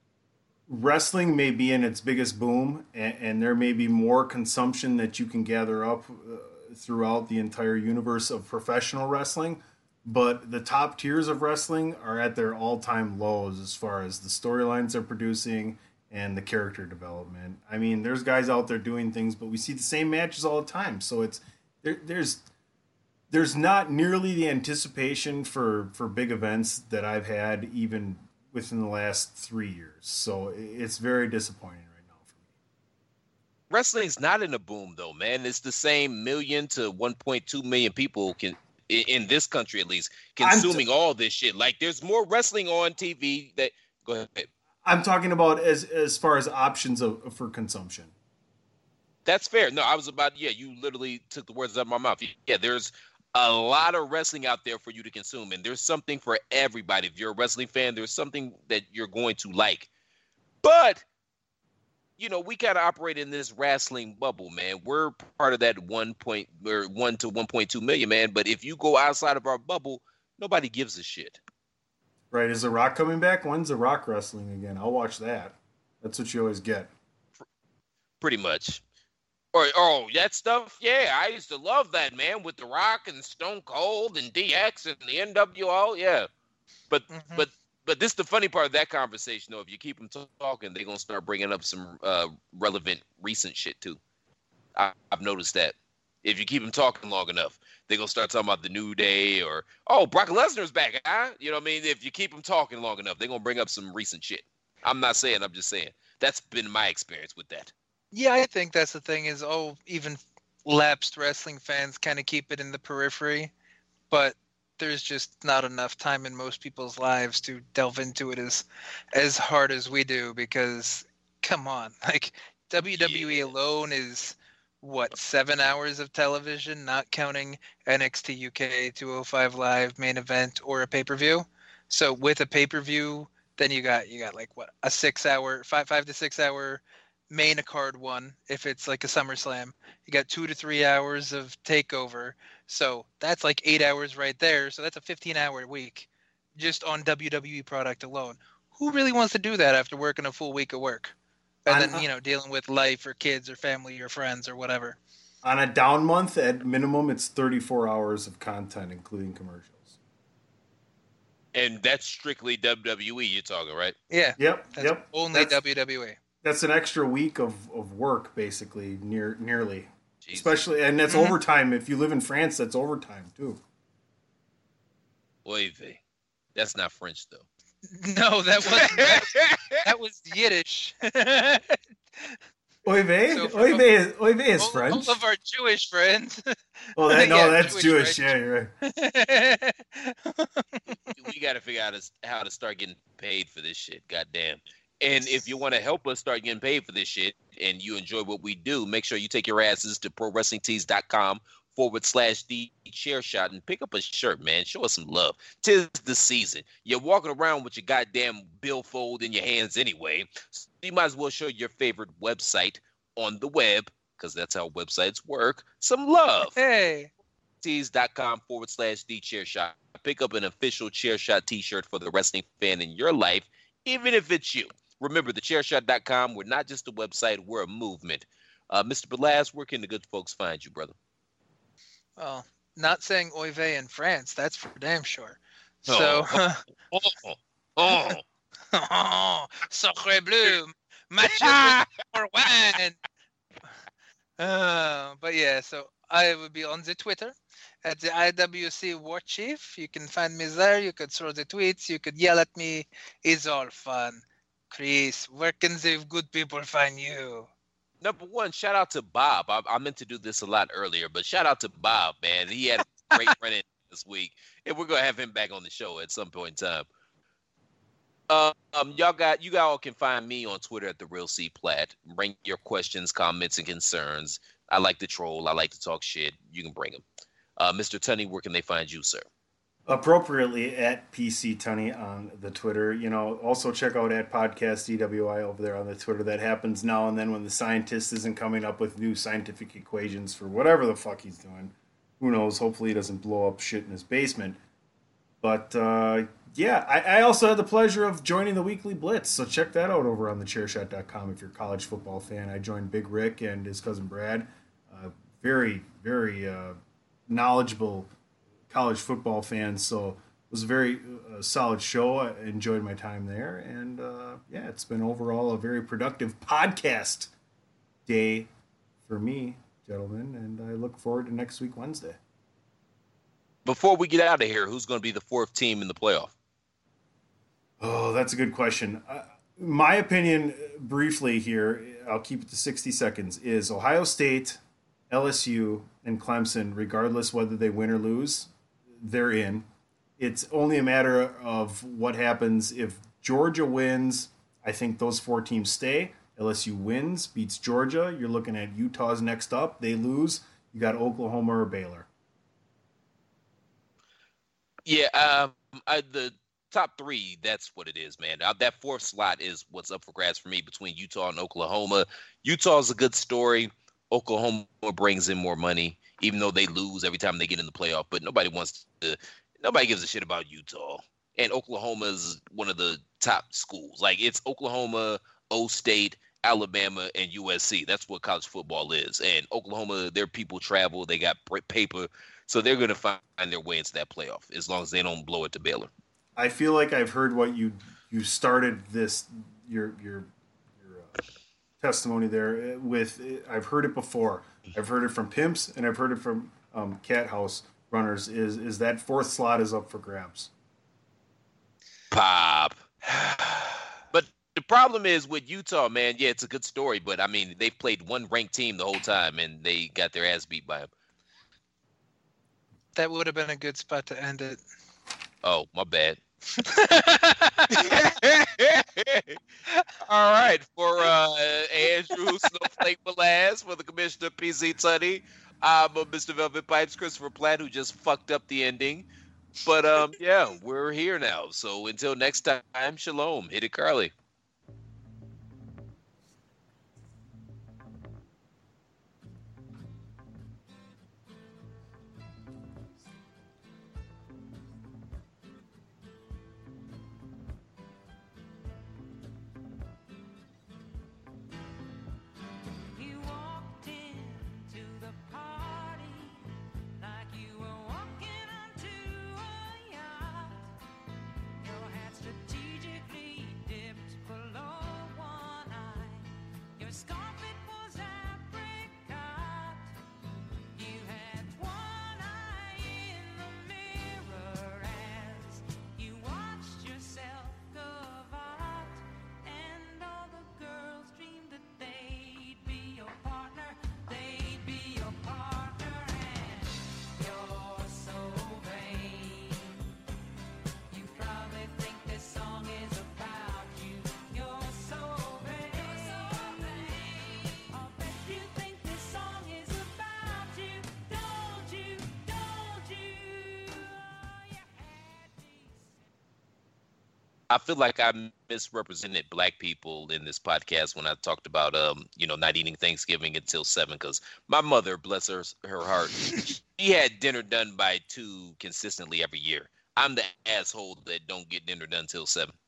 wrestling may be in its biggest boom, and, and there may be more consumption that you can gather up uh, throughout the entire universe of professional wrestling. But the top tiers of wrestling are at their all-time lows as far as the storylines they're producing and the character development. I mean, there's guys out there doing things, but we see the same matches all the time. So it's there, there's there's not nearly the anticipation for, for big events that I've had even within the last three years. So it's very disappointing right now for me. Wrestling's not in a boom though, man. It's the same million to one point two million people can in, in this country at least consuming t- all this shit. Like there's more wrestling on T V that go ahead. I'm talking about as as far as options of for consumption. That's fair. No, I was about yeah, you literally took the words out of my mouth. Yeah, there's a lot of wrestling out there for you to consume, and there's something for everybody. If you're a wrestling fan, there's something that you're going to like. But you know, we kind of operate in this wrestling bubble, man. We're part of that one point or one to one point two million, man. But if you go outside of our bubble, nobody gives a shit. Right? Is The Rock coming back? When's The Rock wrestling again? I'll watch that. That's what you always get. Pretty much. Or oh, that stuff, yeah. I used to love that, man, with The Rock and Stone Cold and D X and the N W O, yeah. But Mhm. but but this is the funny part of that conversation, though. If you keep them talking, they're gonna start bringing up some uh, relevant recent shit too. I, I've noticed that. If you keep them talking long enough, they're gonna start talking about the New Day or oh, Brock Lesnar's back, huh? You know what I mean? If you keep them talking long enough, they're gonna bring up some recent shit. I'm not saying. I'm just saying. That's been my experience with that. Yeah, I think that's the thing is, oh, even lapsed wrestling fans kind of keep it in the periphery, but there's just not enough time in most people's lives to delve into it as as hard as we do because, come on, like W W E Yeah. alone is, what, seven hours of television, not counting N X T U K, two oh five Live, main event, or a pay-per-view. So with a pay-per-view, then you got, you got like, what, a six-hour, five, five to six-hour main card one if it's like a SummerSlam. You got two to three hours of takeover. So that's like eight hours right there. So that's a fifteen hour week just on W W E product alone. Who really wants to do that after working a full week of work? And I'm- then, you know, dealing with life or kids or family or friends or whatever. On a down month, at minimum, it's thirty-four hours of content, including commercials. And that's strictly W W E you're talking, right? Yeah. Yep, That's yep. only that's, W W E. that's an extra week of, of work, basically, near nearly. Jesus. Especially, and that's Mhm. overtime. If you live in France, that's overtime too. Oy vey. That's not French, though. No, that was that, that was Yiddish. Oy vey, So for- oy vey, is, oy vey is all, French. all of our Jewish friends. Oh, that, no, Yeah, that's Jewish, Jewish. right? Yeah, you're right. We got to figure out how to, how to start getting paid for this shit. Goddamn. And if you want to help us start getting paid for this shit and you enjoy what we do, make sure you take your asses to prowrestlingtees.com forward slash the chair shot and pick up a shirt, man. Show us some love. Tis the season. You're walking around with your goddamn billfold in your hands anyway. So you might as well show your favorite website on the web, because that's how websites work, some love. Hey. tees.com forward slash the chair shot. Pick up an official chair shot t-shirt for the wrestling fan in your life, even if it's you. Remember, the chair shot dot com, we're not just a website, we're a movement. Uh, Mister Belaz, where can the good folks find you, brother? Well, not saying oy vey in France, that's for damn sure. Oh. So, Oh, oh, oh, sacre bleu, matcha for wine. Uh, but yeah, so I will be on the Twitter at the I W C War Chief. You can find me there. You could throw the tweets. You could yell at me. It's all fun. Chris, where can the good people find you? Number one, shout out to Bob. I, I meant to do this a lot earlier, but shout out to Bob, man. He had a great run in this week, and we're gonna have him back on the show at some point in time. Uh, um, y'all got you all can find me on Twitter at the Real C Platt. Bring your questions, comments, and concerns. I like to troll. I like to talk shit. You can bring them. Uh, Mister Tunney, where can they find you, sir? Appropriately at P C Tunney on the Twitter. You know, also check out at Podcast D W I over there on the Twitter. That happens now and then when the scientist isn't coming up with new scientific equations for whatever the fuck he's doing. Who knows? Hopefully he doesn't blow up shit in his basement. But, uh, yeah, I, I also had the pleasure of joining the Weekly Blitz, so check that out over on the chair shot dot com if you're a college football fan. I joined Big Rick and his cousin Brad. Uh, very, very uh, knowledgeable college football fans, so it was a very uh, solid show. I enjoyed my time there, and, uh, yeah, it's been overall a very productive podcast day for me, gentlemen, and I look forward to next week, Wednesday. Before we get out of here, who's going to be the fourth team in the playoff? Oh, that's a good question. Uh, my opinion, briefly here, I'll keep it to sixty seconds, is Ohio State, L S U, and Clemson, regardless whether they win or lose, they're in. It's only a matter of what happens if Georgia wins. I think those four teams stay. L S U wins, beats Georgia. You're looking at Utah's next up. They lose. You got Oklahoma or Baylor. Yeah, um, I, the top three, that's what it is, man. Uh, that fourth slot is what's up for grabs for me between Utah and Oklahoma. Utah's a good story. Oklahoma brings in more money, even though they lose every time they get in the playoff. But nobody wants to – nobody gives a shit about Utah. And Oklahoma's one of the top schools. Like, it's Oklahoma, O State, Alabama, and U S C. That's what college football is. And Oklahoma, their people travel. They got paper. So they're going to find their way into that playoff as long as they don't blow it to Baylor. I feel like I've heard what you you started this your your your uh, testimony there with. I've heard it before. I've heard it from pimps and I've heard it from um, cat house runners. Is is that fourth slot is up for grabs? Pop. But the problem is with Utah, man. Yeah, it's a good story, but I mean they've played one ranked team the whole time and they got their ass beat by them. That would have been a good spot to end it. Oh, my bad. All right. For uh, Andrew Snowflake Belaz, for the Commissioner P C Tunney, I'm uh, Mister Velvet Pipes, Christopher Platt, who just fucked up the ending. But, um, yeah, we're here now. So until next time, shalom. Hit it, Carly. I feel like I misrepresented black people in this podcast when I talked about, um, you know, not eating Thanksgiving until seven. Because my mother, bless her her heart, she had dinner done by two consistently every year. I'm the asshole that don't get dinner done till seven.